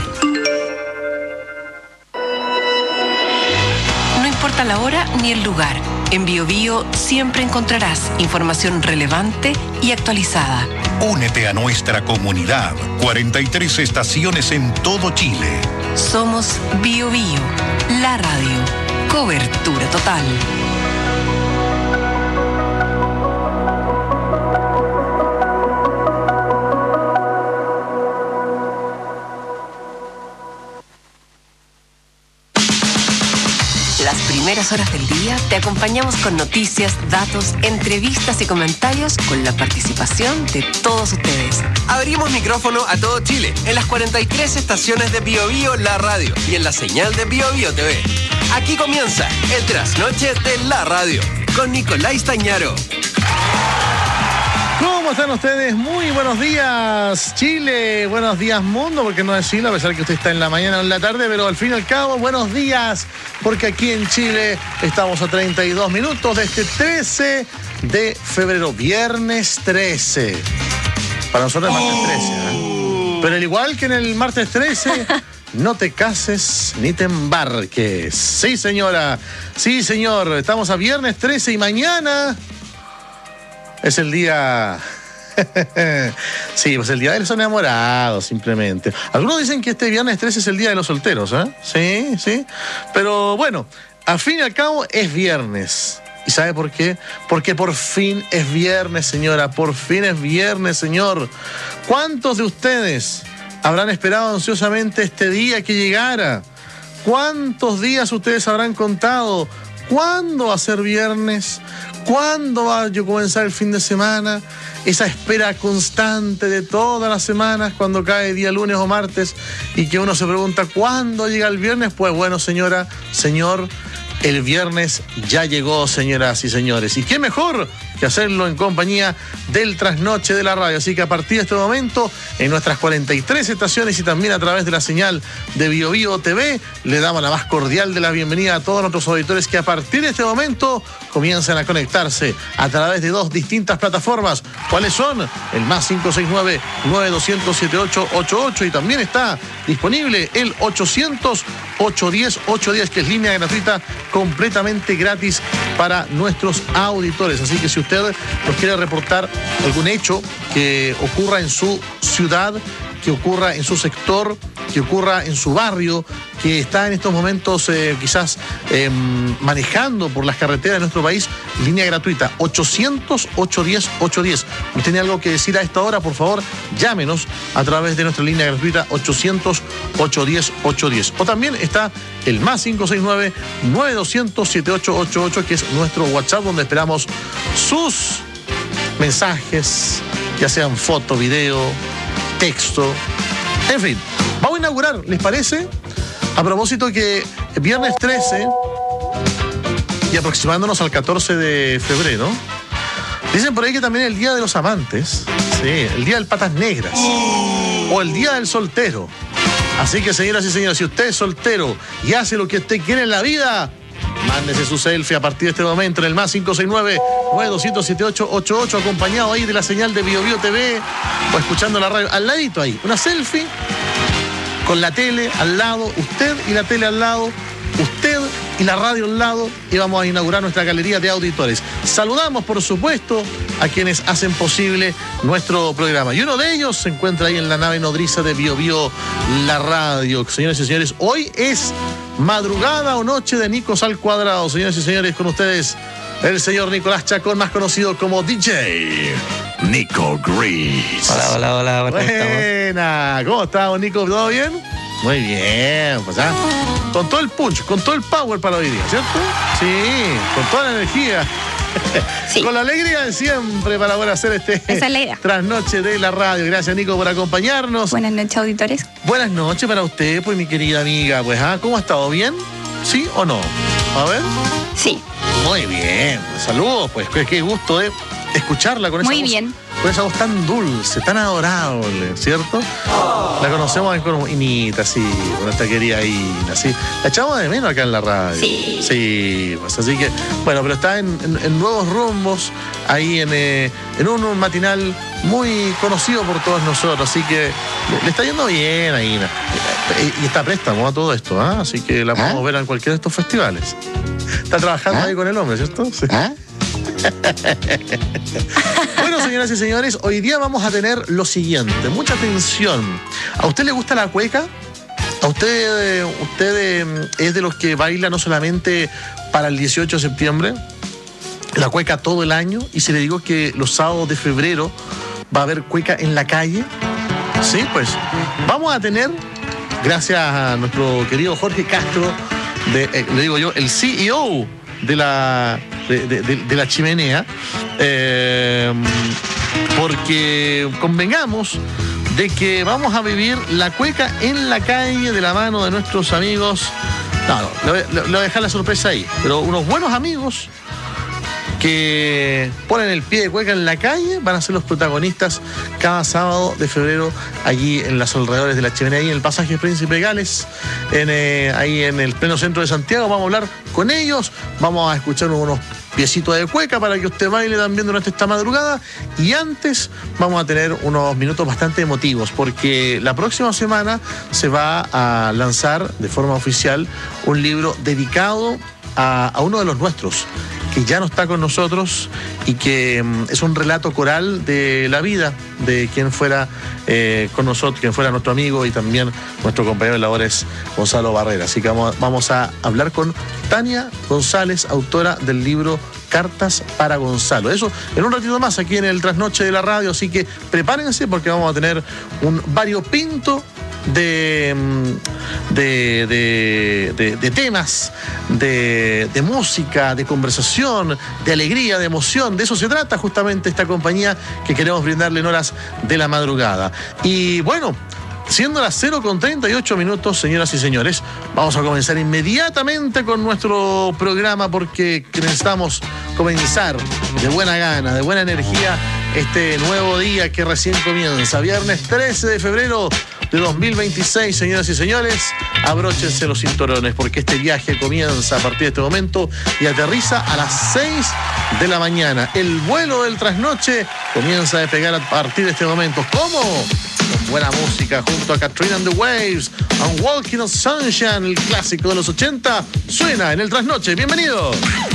No importa la hora ni el lugar. En BioBio siempre encontrarás información relevante y actualizada. Únete a nuestra comunidad. 43 estaciones en todo Chile. Somos BioBio, la radio. Cobertura total. Las primeras horas del día te acompañamos con noticias, datos, entrevistas y comentarios con la participación de todos ustedes. Abrimos micrófono a todo Chile en las 43 estaciones de BioBio, la radio y en la señal de BioBio TV. Aquí comienza el trasnoche de la radio con Nicolás Tañaro. ¿Cómo están ustedes? Muy buenos días, Chile. Buenos días, mundo, porque no decirlo, a pesar que usted está en la mañana o en la tarde, pero al fin y al cabo, buenos días, porque aquí en Chile estamos a 32 minutos de este 13 de febrero, viernes 13. Para nosotros es martes 13, ¿eh? Pero al igual que en el martes 13, no te cases ni te embarques. Sí, señora. Sí, señor. Estamos a viernes 13 y mañana es el día... Sí, pues el día de los enamorados, simplemente. Algunos dicen que este viernes 13 es el día de los solteros, ¿eh? Sí, sí. Pero bueno, al fin y al cabo es viernes. ¿Y sabe por qué? Porque por fin es viernes, señora. Por fin es viernes, señor. ¿Cuántos de ustedes habrán esperado ansiosamente este día que llegara? ¿Cuántos días ustedes habrán contado? ¿Cuándo va a ser viernes? ¿Cuándo va a comenzar el fin de semana? Esa espera constante de todas las semanas cuando cae día lunes o martes y que uno se pregunta ¿cuándo llega el viernes? Pues bueno, señora, señor, el viernes ya llegó, señoras y señores. ¿Y qué mejor que hacerlo en compañía del Trasnoche de la Radio. Así que a partir de este momento, en nuestras 43 estaciones y también a través de la señal de BioBio TV, le damos la más cordial de la bienvenida a todos nuestros auditores que a partir de este momento comienzan a conectarse a través de dos distintas plataformas. ¿Cuáles son? El más 569-9200-7888 y también está disponible el 800-810-810, que es línea gratuita completamente gratis para nuestros auditores. Así que si usted nos quiere reportar algún hecho que ocurra en su ciudad, que ocurra en su sector, que ocurra en su barrio, que está en estos momentos quizás manejando por las carreteras de nuestro país, línea gratuita 800-810-810. ¿Usted tiene algo que decir a esta hora? Por favor, llámenos a través de nuestra línea gratuita 800-810-810. O también está el más 569-9200-7888, que es nuestro WhatsApp, donde esperamos sus mensajes, ya sean foto, video, texto, en fin. Vamos a inaugurar, ¿les parece? A propósito que viernes 13 y aproximándonos al 14 de febrero, dicen por ahí que también es el Día de los Amantes, sí, el Día del Patas Negras o el Día del Soltero. Así que, señoras y señores, si usted es soltero y hace lo que usted quiere en la vida, mándese su selfie a partir de este momento en el más 569-9200-7888, acompañado ahí de la señal de BioBio TV o escuchando la radio. Al ladito ahí, una selfie con la tele al lado, usted y la tele al lado, usted y la radio al lado, y vamos a inaugurar nuestra galería de auditores. Saludamos, por supuesto, a quienes hacen posible nuestro programa. Y uno de ellos se encuentra ahí en la nave nodriza de BioBio, la radio. Señores y señores, hoy es madrugada o noche de Nicos al cuadrado. Señores y señores, con ustedes el señor Nicolás Chacón, más conocido como DJ Nico Gris. Hola, Buena, ¿cómo estamos, Nico? ¿Todo bien? Muy bien, pues con todo el punch, con todo el power para hoy día, ¿cierto? Sí, con toda la energía. Sí. Con la alegría de siempre para poder hacer este trasnoche de la radio. Gracias, Nico, por acompañarnos. Buenas noches, auditores. Buenas noches para usted, pues, mi querida amiga. Pues, ¿cómo ha estado? ¿Bien? ¿Sí o no? A ver. Sí. Muy bien, pues, saludos, pues, qué gusto de escucharla con esa Muy voz, bien. con esa voz tan dulce, tan adorable, ¿cierto? La conocemos como Inita, sí, con esta querida Ina, sí. La echamos de menos acá en la radio. Sí. Sí, pues así que, bueno, pero está en nuevos rumbos, ahí en un matinal muy conocido por todos nosotros, así que le está yendo bien a Ina. Y está a préstamo a todo esto, así que la podemos ver en cualquiera de estos festivales. Está trabajando ahí con el hombre, ¿cierto? Sí. Bueno, señoras y señores, hoy día vamos a tener lo siguiente. Mucha atención. ¿A usted le gusta la cueca? ¿A usted es de los que baila no solamente para el 18 de septiembre? La cueca todo el año. Y si le digo que los sábados de febrero va a haber cueca en la calle, sí, pues vamos a tener, gracias a nuestro querido Jorge Castro, le digo yo, el CEO de la chimenea, porque convengamos de que vamos a vivir la cueca en la calle de la mano de nuestros amigos. No, le voy a dejar la sorpresa ahí, pero unos buenos amigos que ponen el pie de cueca en la calle van a ser los protagonistas cada sábado de febrero allí en los alrededores de la chimenea, ahí en el pasaje Príncipe Gales, ahí en el pleno centro de Santiago. Vamos a hablar con ellos, vamos a escuchar unos piecitos de cueca para que usted baile también durante esta madrugada, y antes vamos a tener unos minutos bastante emotivos porque la próxima semana se va a lanzar de forma oficial un libro dedicado a uno de los nuestros, que ya no está con nosotros y que es un relato coral de la vida de quien fuera con nosotros, quien fuera nuestro amigo y también nuestro compañero de labores, Gonzalo Barrera. Así que vamos a hablar con Tania González, autora del libro Cartas para Gonzalo. Eso en un ratito más aquí en el Trasnoche de la Radio, así que prepárense porque vamos a tener un variopinto de temas, de música, de conversación, de alegría, de emoción. De eso se trata justamente esta compañía que queremos brindarle en horas de la madrugada. Y bueno, Siendo las 0:38, señoras y señores, vamos a comenzar inmediatamente con nuestro programa porque necesitamos comenzar de buena gana, de buena energía, este nuevo día que recién comienza. Viernes 13 de febrero de 2026, señoras y señores, abróchense los cinturones porque este viaje comienza a partir de este momento y aterriza a las 6 de la mañana. El vuelo del trasnoche comienza a despegar a partir de este momento. ¿Cómo? Con buena música junto a Katrina and the Waves, and Walking on Sunshine, el clásico de los 80, suena en el trasnoche. ¡Bienvenido!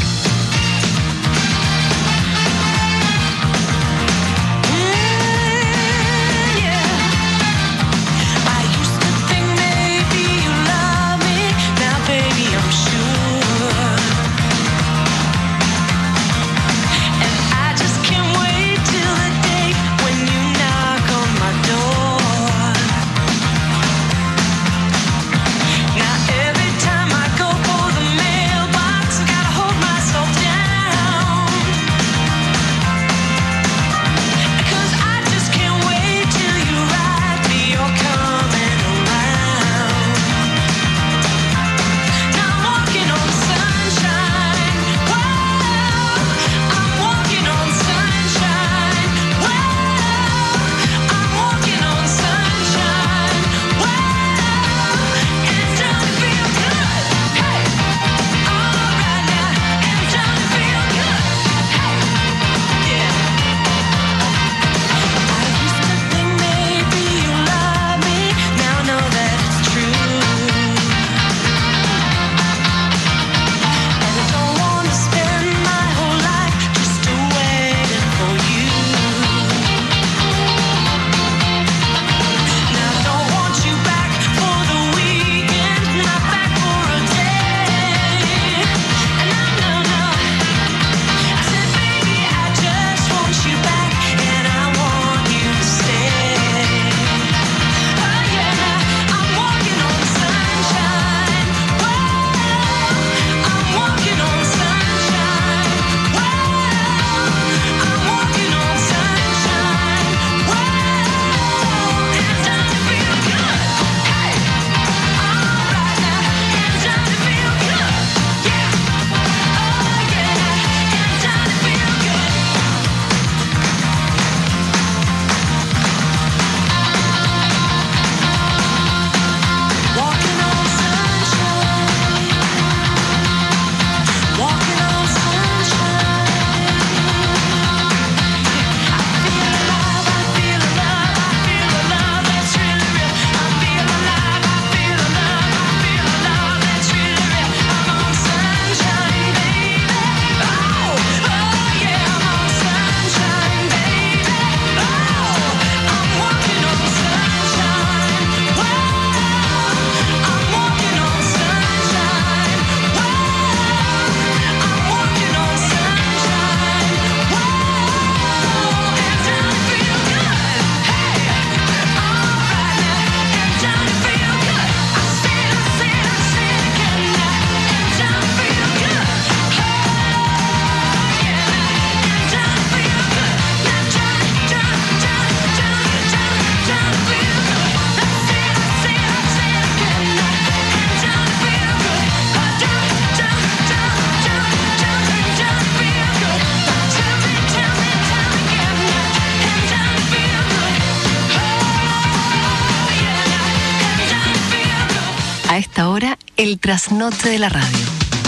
A esta hora, el trasnoche de la radio.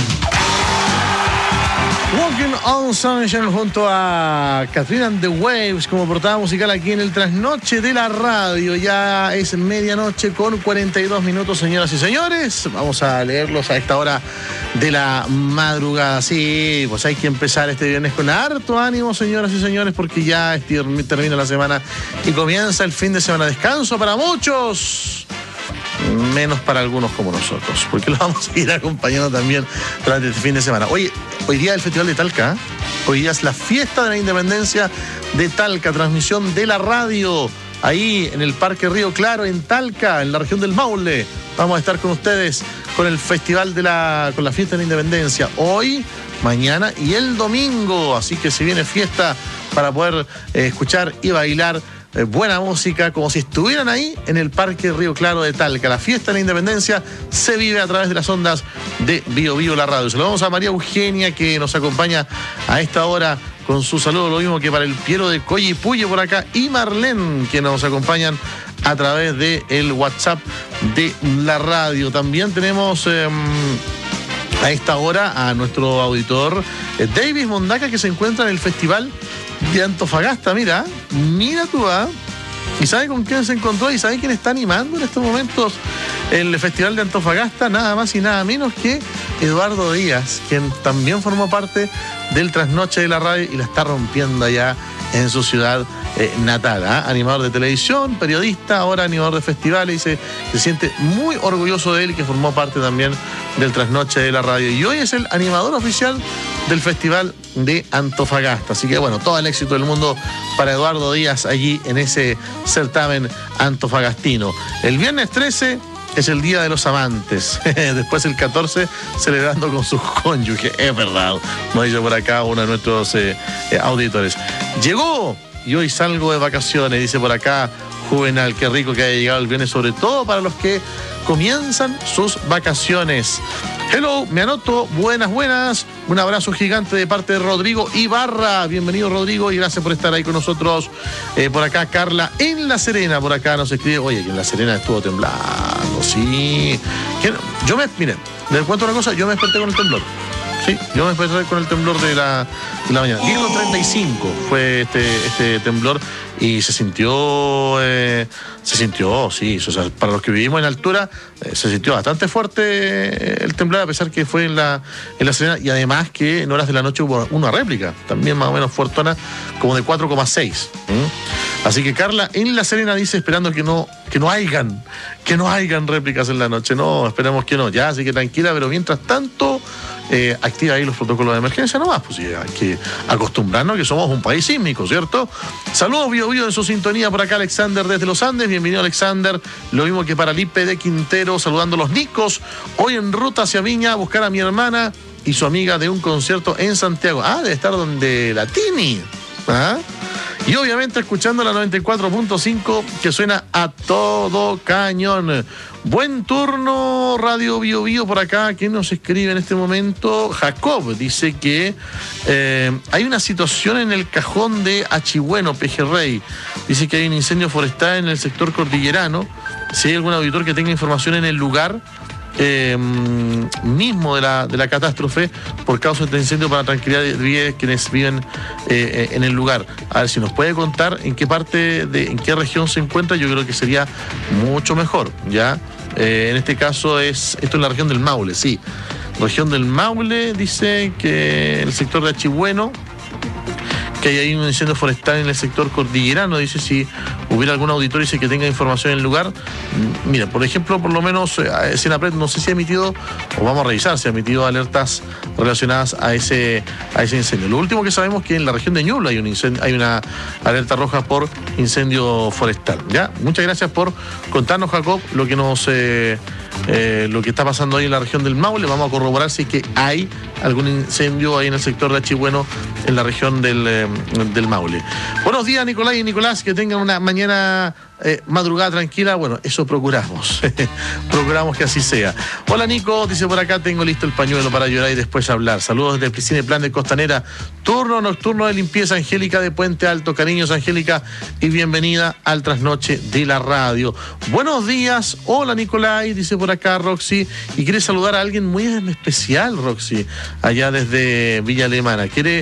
Walking on Sunshine junto a Katrina and the Waves como portada musical aquí en el trasnoche de la radio. Ya es 12:42, señoras y señores. Vamos a leerlos a esta hora de la madrugada. Sí, pues hay que empezar este viernes con harto ánimo, señoras y señores, porque ya termina la semana y comienza el fin de semana. Descanso para muchos, menos para algunos como nosotros, porque los vamos a ir acompañando también durante este fin de semana. Hoy día es el Festival de Talca, hoy día es la fiesta de la Independencia de Talca, transmisión de la radio, ahí en el Parque Río Claro, en Talca, en la región del Maule. Vamos a estar con ustedes con el Festival con la fiesta de la Independencia, hoy, mañana y el domingo, así que se viene fiesta para poder escuchar y bailar buena música, como si estuvieran ahí en el Parque Río Claro de Talca. La fiesta de la Independencia se vive a través de las ondas de Bio Bio la radio. Saludamos a María Eugenia, que nos acompaña a esta hora con su saludo, lo mismo que para el Piero de Coyipulli por acá, y Marlene, que nos acompañan a través del WhatsApp de la radio. También tenemos a esta hora a nuestro auditor Davis Mondaca, que se encuentra en el Festival de Antofagasta. Mira tú, ¿y sabe con quién se encontró? ¿Y sabe quién está animando en estos momentos el Festival de Antofagasta? Nada más y nada menos que Eduardo Díaz, quien también formó parte del Trasnoche de la radio y la está rompiendo allá en su ciudad natal. Animador de televisión, periodista, ahora animador de festivales, y se siente muy orgulloso de él, que formó parte también del Trasnoche de la radio. Y hoy es el animador oficial del Festival de Antofagasta. Así que bueno, todo el éxito del mundo para Eduardo Díaz allí en ese certamen antofagastino. El viernes 13 es el Día de los Amantes. Después el 14 celebrando con sus cónyuges. Es verdad, nos dice por acá uno de nuestros auditores. Llegó y hoy salgo de vacaciones, dice por acá Juvenal. Qué rico que haya llegado el viernes, sobre todo para los que comienzan sus vacaciones. Hello, me anoto. Buenas. Un abrazo gigante de parte de Rodrigo Ibarra. Bienvenido, Rodrigo, y gracias por estar ahí con nosotros. Por acá Carla en La Serena, por acá nos escribe. Oye, que en La Serena estuvo temblando, sí. Miren, les cuento una cosa, yo me desperté con el temblor. Sí, yo me desperté con el temblor de la mañana. 10:35 fue este temblor y se sintió, sí. O sea, para los que vivimos en altura, se sintió bastante fuerte el temblor, a pesar que fue en la Serena, y además que en horas de la noche hubo una réplica, también más o menos fuertona, como de 4,6. Así que Carla en La Serena dice, esperando que no hayan réplicas en la noche. No, esperemos que no, ya, así que tranquila, pero mientras tanto, activa ahí los protocolos de emergencia nomás, pues hay que acostumbrarnos a que somos un país sísmico, ¿cierto? Saludos, Bio Bio, en su sintonía por acá Alexander desde los Andes. Bienvenido, Alexander. Lo mismo que para Lipe de Quintero, saludando a los Nicos, hoy en ruta hacia Viña a buscar a mi hermana y su amiga de un concierto en Santiago. Debe estar donde la Tini. Y obviamente escuchando la 94.5, que suena a todo cañón. Buen turno, Radio Bio Bio por acá. ¿Quién nos escribe en este momento? Jacob dice que hay una situación en el cajón de Achigüeno, Pejerrey. Dice que hay un incendio forestal en el sector cordillerano. Si hay algún auditor que tenga información en el lugar mismo de la catástrofe por causa de este incendio, para tranquilidad de quienes viven en el lugar. A ver si nos puede contar en qué en qué región se encuentra. Yo creo que sería mucho mejor, ¿ya? En este caso esto es la región del Maule, sí. Región del Maule, dice que el sector de Achigüeno, que hay ahí un incendio forestal en el sector cordillerano. Dice si hubiera algún auditor dice que tenga información en el lugar. Mira, por ejemplo, por lo menos Senapred no sé si ha emitido, o vamos a revisar si ha emitido alertas relacionadas a ese incendio. Lo último que sabemos es que en la región de Ñuble hay una alerta roja por incendio forestal. ¿Ya? Muchas gracias por contarnos, Jacob, lo que está pasando ahí en la región del Maule. Vamos a corroborar si es que hay algún incendio ahí en el sector de Achigüeno, en la región del Maule. Buenos días, Nicolás y Nicolás, que tengan una mañana madrugada tranquila. Bueno, eso procuramos. Procuramos que así sea. Hola, Nico, dice por acá, tengo listo el pañuelo para llorar y después hablar. Saludos desde Piscina y Plan de Costanera. Turno nocturno de limpieza, Angélica de Puente Alto. Cariños, Angélica, y bienvenida al Trasnoche de la radio. Buenos días. Hola, Nicolás, dice por acá Roxy, y quiere saludar a alguien muy especial, Roxy, allá desde Villa Alemana. Quiere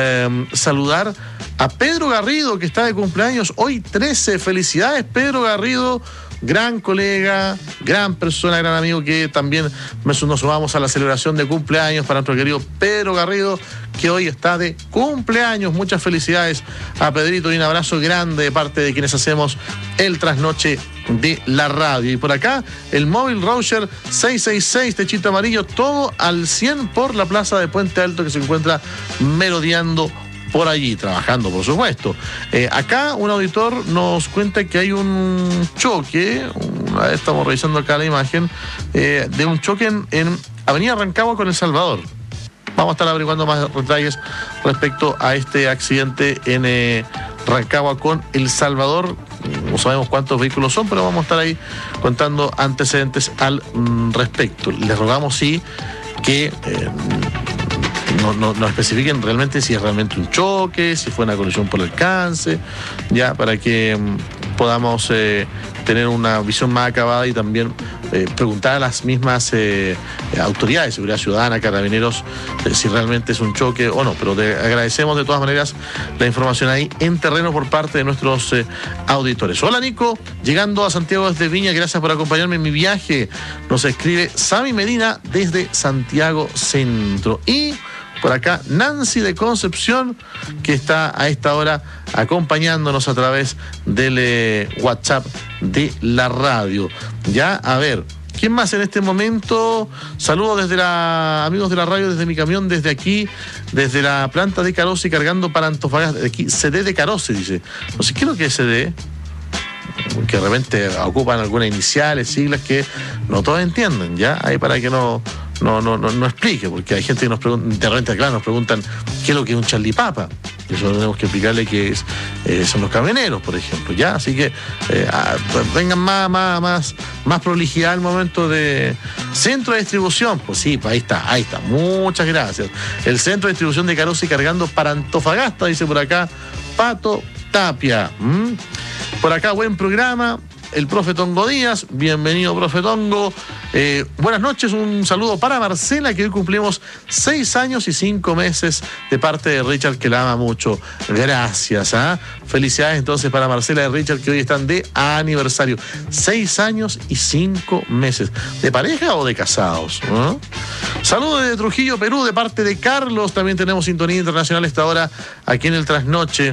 saludar a Pedro Garrido, que está de cumpleaños hoy 13. Felicidades, Pedro Garrido, gran colega, gran persona, gran amigo, que también nos sumamos a la celebración de cumpleaños para nuestro querido Pedro Garrido, que hoy está de cumpleaños. Muchas felicidades a Pedrito y un abrazo grande de parte de quienes hacemos el Trasnoche de la radio. Y por acá el móvil Roger 666 techito amarillo, todo al 100 por la plaza de Puente Alto, que se encuentra merodeando por allí, trabajando, por supuesto. Acá un auditor nos cuenta que hay un choque, estamos revisando acá la imagen, de un choque en Avenida Rancagua con El Salvador. Vamos a estar averiguando más detalles respecto a este accidente en Rancagua con El Salvador. No sabemos cuántos vehículos son, pero vamos a estar ahí contando antecedentes al respecto. Les rogamos sí que no especifiquen realmente si es realmente un choque, si fue una colisión por alcance, ya para que podamos tener una visión más acabada y también preguntar a las mismas autoridades de seguridad ciudadana, carabineros, si realmente es un choque o no. Pero te agradecemos de todas maneras la información ahí en terreno por parte de nuestros auditores. Hola Nico, llegando a Santiago desde Viña, gracias por acompañarme en mi viaje. Nos escribe Sami Medina desde Santiago Centro. Y por acá Nancy de Concepción, que está a esta hora acompañándonos a través del WhatsApp de la radio. Ya, a ver, ¿quién más en este momento? Saludos desde amigos de la radio, desde mi camión, desde aquí, desde la planta de Caroce, cargando para Antofagasta. Aquí, CD de Caroce, dice. No sé qué es lo que es CD, que de repente ocupan algunas iniciales, siglas que no todos entienden, ¿ya? Ahí para que no explique, porque hay gente que nos pregunta, de repente, claro, nos preguntan qué es lo que es un charlipapa. Eso tenemos que explicarle que son los camioneros, por ejemplo, ¿ya? Así que vengan más prolijidad al momento de centro de distribución. Pues sí, pues ahí está. Muchas gracias. El centro de distribución de Caroce cargando para Antofagasta, dice por acá Pato Tapia. Por acá, buen programa. El profe Tongo Díaz, bienvenido profe Tongo. Buenas noches, un saludo para Marcela, que hoy cumplimos 6 años y 5 meses de parte de Richard, que la ama mucho. Gracias, felicidades entonces para Marcela y Richard, que hoy están de aniversario. 6 años y 5 meses. ¿De pareja o de casados? Saludos desde Trujillo, Perú, de parte de Carlos. También tenemos sintonía internacional esta hora aquí en el Trasnoche.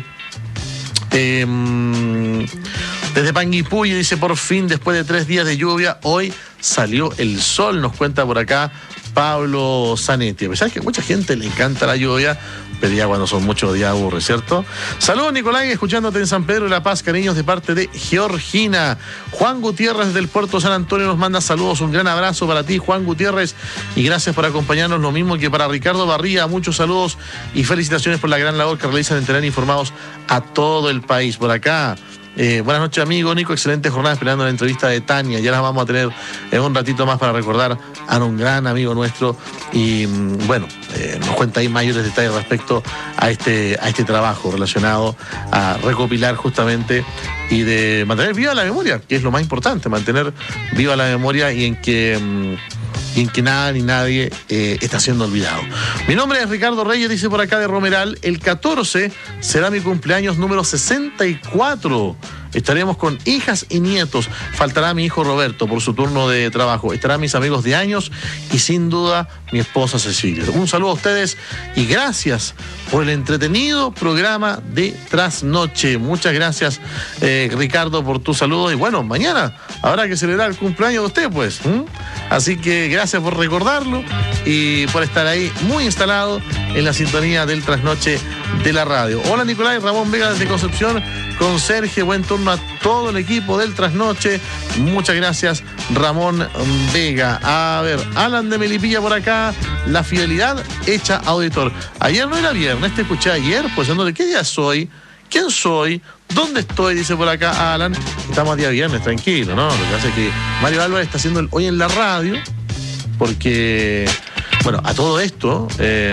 Desde Panguipulli dice, por fin, después de 3 días de lluvia, hoy salió el sol, nos cuenta por acá Pablo Zanetti. A pesar que a mucha gente le encanta la lluvia, pero ya cuando son muchos días aburre, ¿cierto? Saludos Nicolai, escuchándote en San Pedro de la Paz, cariños de parte de Georgina. Juan Gutiérrez del Puerto San Antonio nos manda saludos, un gran abrazo para ti Juan Gutiérrez y gracias por acompañarnos, lo mismo que para Ricardo Barría, muchos saludos y felicitaciones por la gran labor que realizan en tener informados a todo el país. Por acá buenas noches amigo Nico, excelente jornada esperando la entrevista de Tania, ya la vamos a tener en un ratito más para recordar a un gran amigo nuestro y bueno, nos cuenta ahí mayores detalles respecto a este trabajo relacionado a recopilar justamente y de mantener viva la memoria, que es lo más importante, mantener viva la memoria y en que nada ni nadie está siendo olvidado. Mi nombre es Ricardo Reyes, dice por acá de Romeral. El 14 será mi cumpleaños número 64. Estaremos con hijas y nietos. Faltará mi hijo Roberto por su turno de trabajo. Estarán mis amigos de años y sin duda mi esposa Cecilia. Un saludo a ustedes y gracias por el entretenido programa de Trasnoche. Muchas gracias Ricardo por tu saludo y bueno, mañana habrá que celebrar el cumpleaños de usted pues. Así que gracias por recordarlo y por estar ahí muy instalado en la sintonía del Trasnoche de la radio. Hola Nicolai, Ramón Vega desde Concepción, conserje, buen turno a todo el equipo del Trasnoche. Muchas gracias Ramón Vega. A ver, Alan de Melipilla por acá, la fidelidad hecha auditor. Ayer no era viernes, te escuché ayer, pues ¿de qué día soy? ¿Quién soy? ¿Dónde estoy? Dice por acá Alan. Estamos a día viernes, tranquilo, ¿no? Lo que hace es que Mario Álvarez está haciendo hoy en la radio, porque, bueno, a todo esto,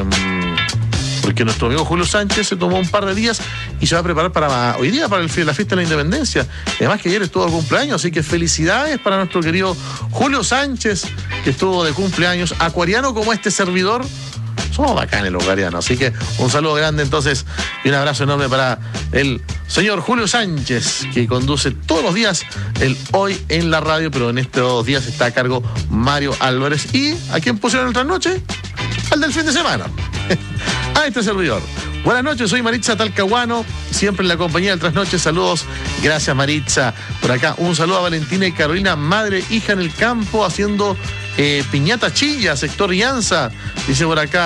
porque nuestro amigo Julio Sánchez se tomó un par de días y se va a preparar para hoy día, para la fiesta de la Independencia. Además que ayer estuvo de cumpleaños, así que felicidades para nuestro querido Julio Sánchez, que estuvo de cumpleaños, acuariano como este servidor. Somos bacanes los acuarianos, así que un saludo grande entonces y un abrazo enorme para el señor Julio Sánchez, que conduce todos los días el Hoy en la radio, pero en estos días está a cargo Mario Álvarez. ¿Y a quién pusieron el Trasnoche? Al del fin de semana. A este servidor. Buenas noches, soy Maritza Talcahuano, siempre en la compañía del Trasnoche. Saludos, gracias Maritza. Por acá un saludo a Valentina y Carolina, madre, hija en el campo, haciendo piñata chilla, sector Llanza. Dice por acá,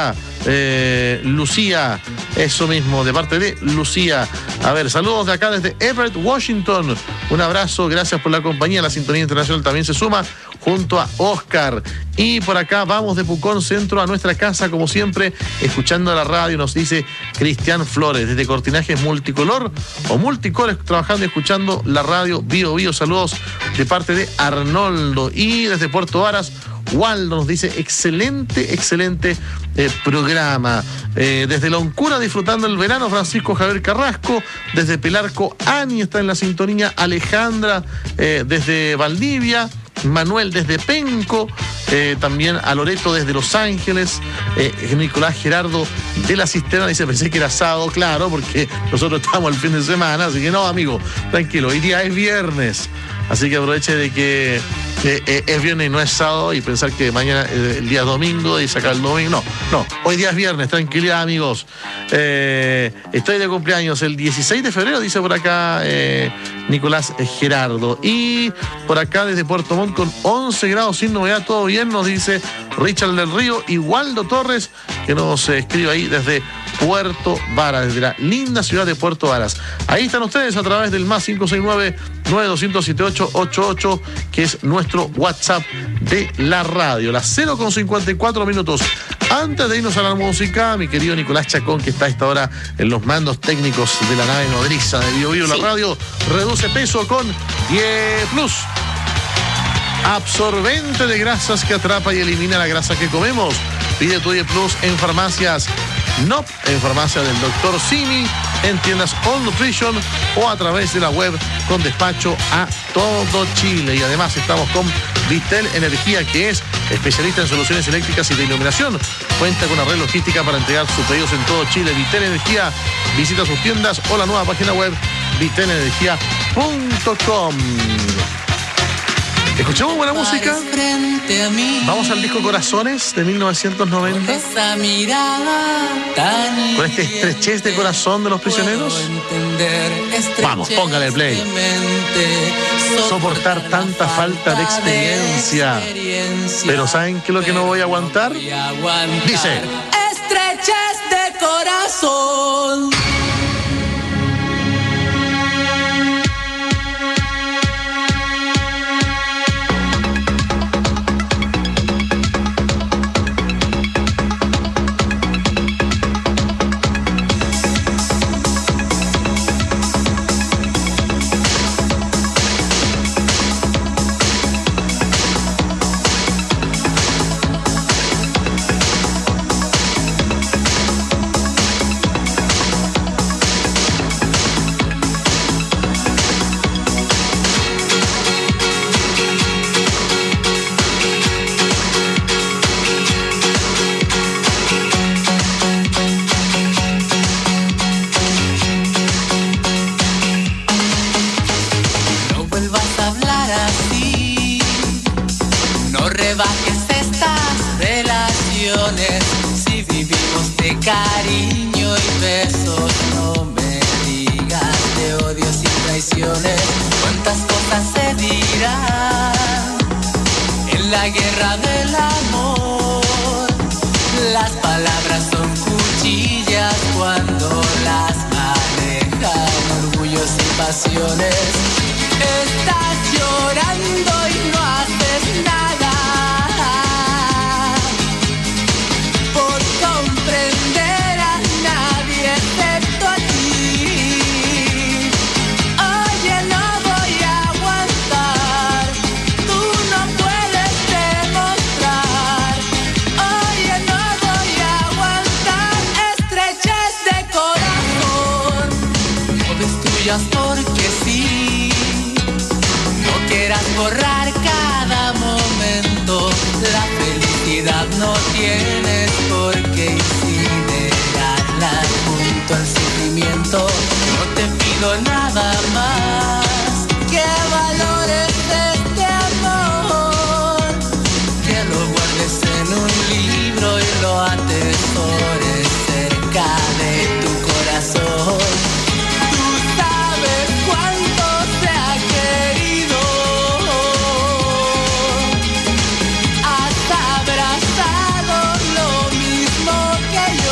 Lucía, eso mismo, de parte de Lucía. A ver, saludos de acá desde Everett, Washington. Un abrazo, gracias por la compañía. La sintonía internacional también se suma junto a Oscar. Y por acá vamos de Pucón Centro a nuestra casa, como siempre, escuchando la radio, nos dice Cristian Flores, desde Cortinajes Multicolor o Multicolor, trabajando y escuchando la radio Bio Bio. Saludos de parte de Arnoldo. Y desde Puerto Varas, Waldo nos dice excelente programa. Desde Loncura, disfrutando el verano, Francisco Javier Carrasco. Desde Pelarco, Ani está en la sintonía. Alejandra desde Valdivia. Manuel desde Penco, también a Loreto desde Los Ángeles, Nicolás Gerardo de la Cisterna dice, pensé que era sábado, claro, porque nosotros estamos el fin de semana, así que no, amigo, tranquilo, hoy día es viernes, así que aproveche de que es viernes y no es sábado, y pensar que mañana el día es domingo y sacar el domingo, no, hoy día es viernes, tranquilidad, amigos. Estoy de cumpleaños el 16 de febrero, dice por acá Nicolás Gerardo. Y por acá desde Puerto Montt con 11 grados sin novedad, todo bien, nos dice Richard del Río y Waldo Torres, que nos escribe ahí desde Puerto Varas, desde la linda ciudad de Puerto Varas. Ahí están ustedes a través del más 569-927888, que es nuestro WhatsApp de la radio. Las 0:54. Antes de irnos a la música, mi querido Nicolás Chacón, que está a esta hora en los mandos técnicos de la nave nodriza de Bio Bio, la radio, reduce peso con Die Plus. Absorbente de grasas que atrapa y elimina la grasa que comemos. Pide tu Die Plus en farmacias NOP, en farmacia del Dr. Simi, en tiendas All Nutrition o a través de la web con despacho a todo Chile. Y además estamos con Vitel Energía, que es especialista en soluciones eléctricas y de iluminación. Cuenta con una red logística para entregar sus pedidos en todo Chile. Vitel Energía, visita sus tiendas o la nueva página web vitelenergia.com. Escuchamos buena música. Vamos al disco Corazones de 1990. Con este estrechez de corazón de Los Prisioneros. Vamos, póngale el play. Soportar tanta falta de experiencia. Pero ¿saben qué es lo que no voy a aguantar? Dice: estrechez de corazón. Cariño y besos, no me digas de odios y traiciones. Cuántas cosas se dirán en la guerra del amor. Las palabras son cuchillas cuando las manejan orgullos y pasiones. Estás llorando y no haces nada por comprender a nadie excepto a ti. Oye, no voy a aguantar, tú no puedes demostrar. Oye, no voy a aguantar, estrechez de corazón. No destruyas porque sí, no quieras borrar cada momento. La felicidad no tienes por qué incinerarla junto al sufrimiento. No te pido nada más que valores este amor, que lo guardes en un libro y lo atesores cerca de tu corazón. Tú sabes cuánto te ha querido, has abrazado lo mismo que yo.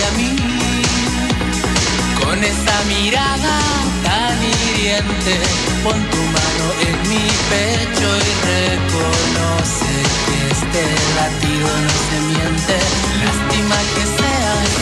a mí, con esa mirada tan hiriente, pon tu mano en mi pecho y reconoce que este latido no se miente. Lástima que sea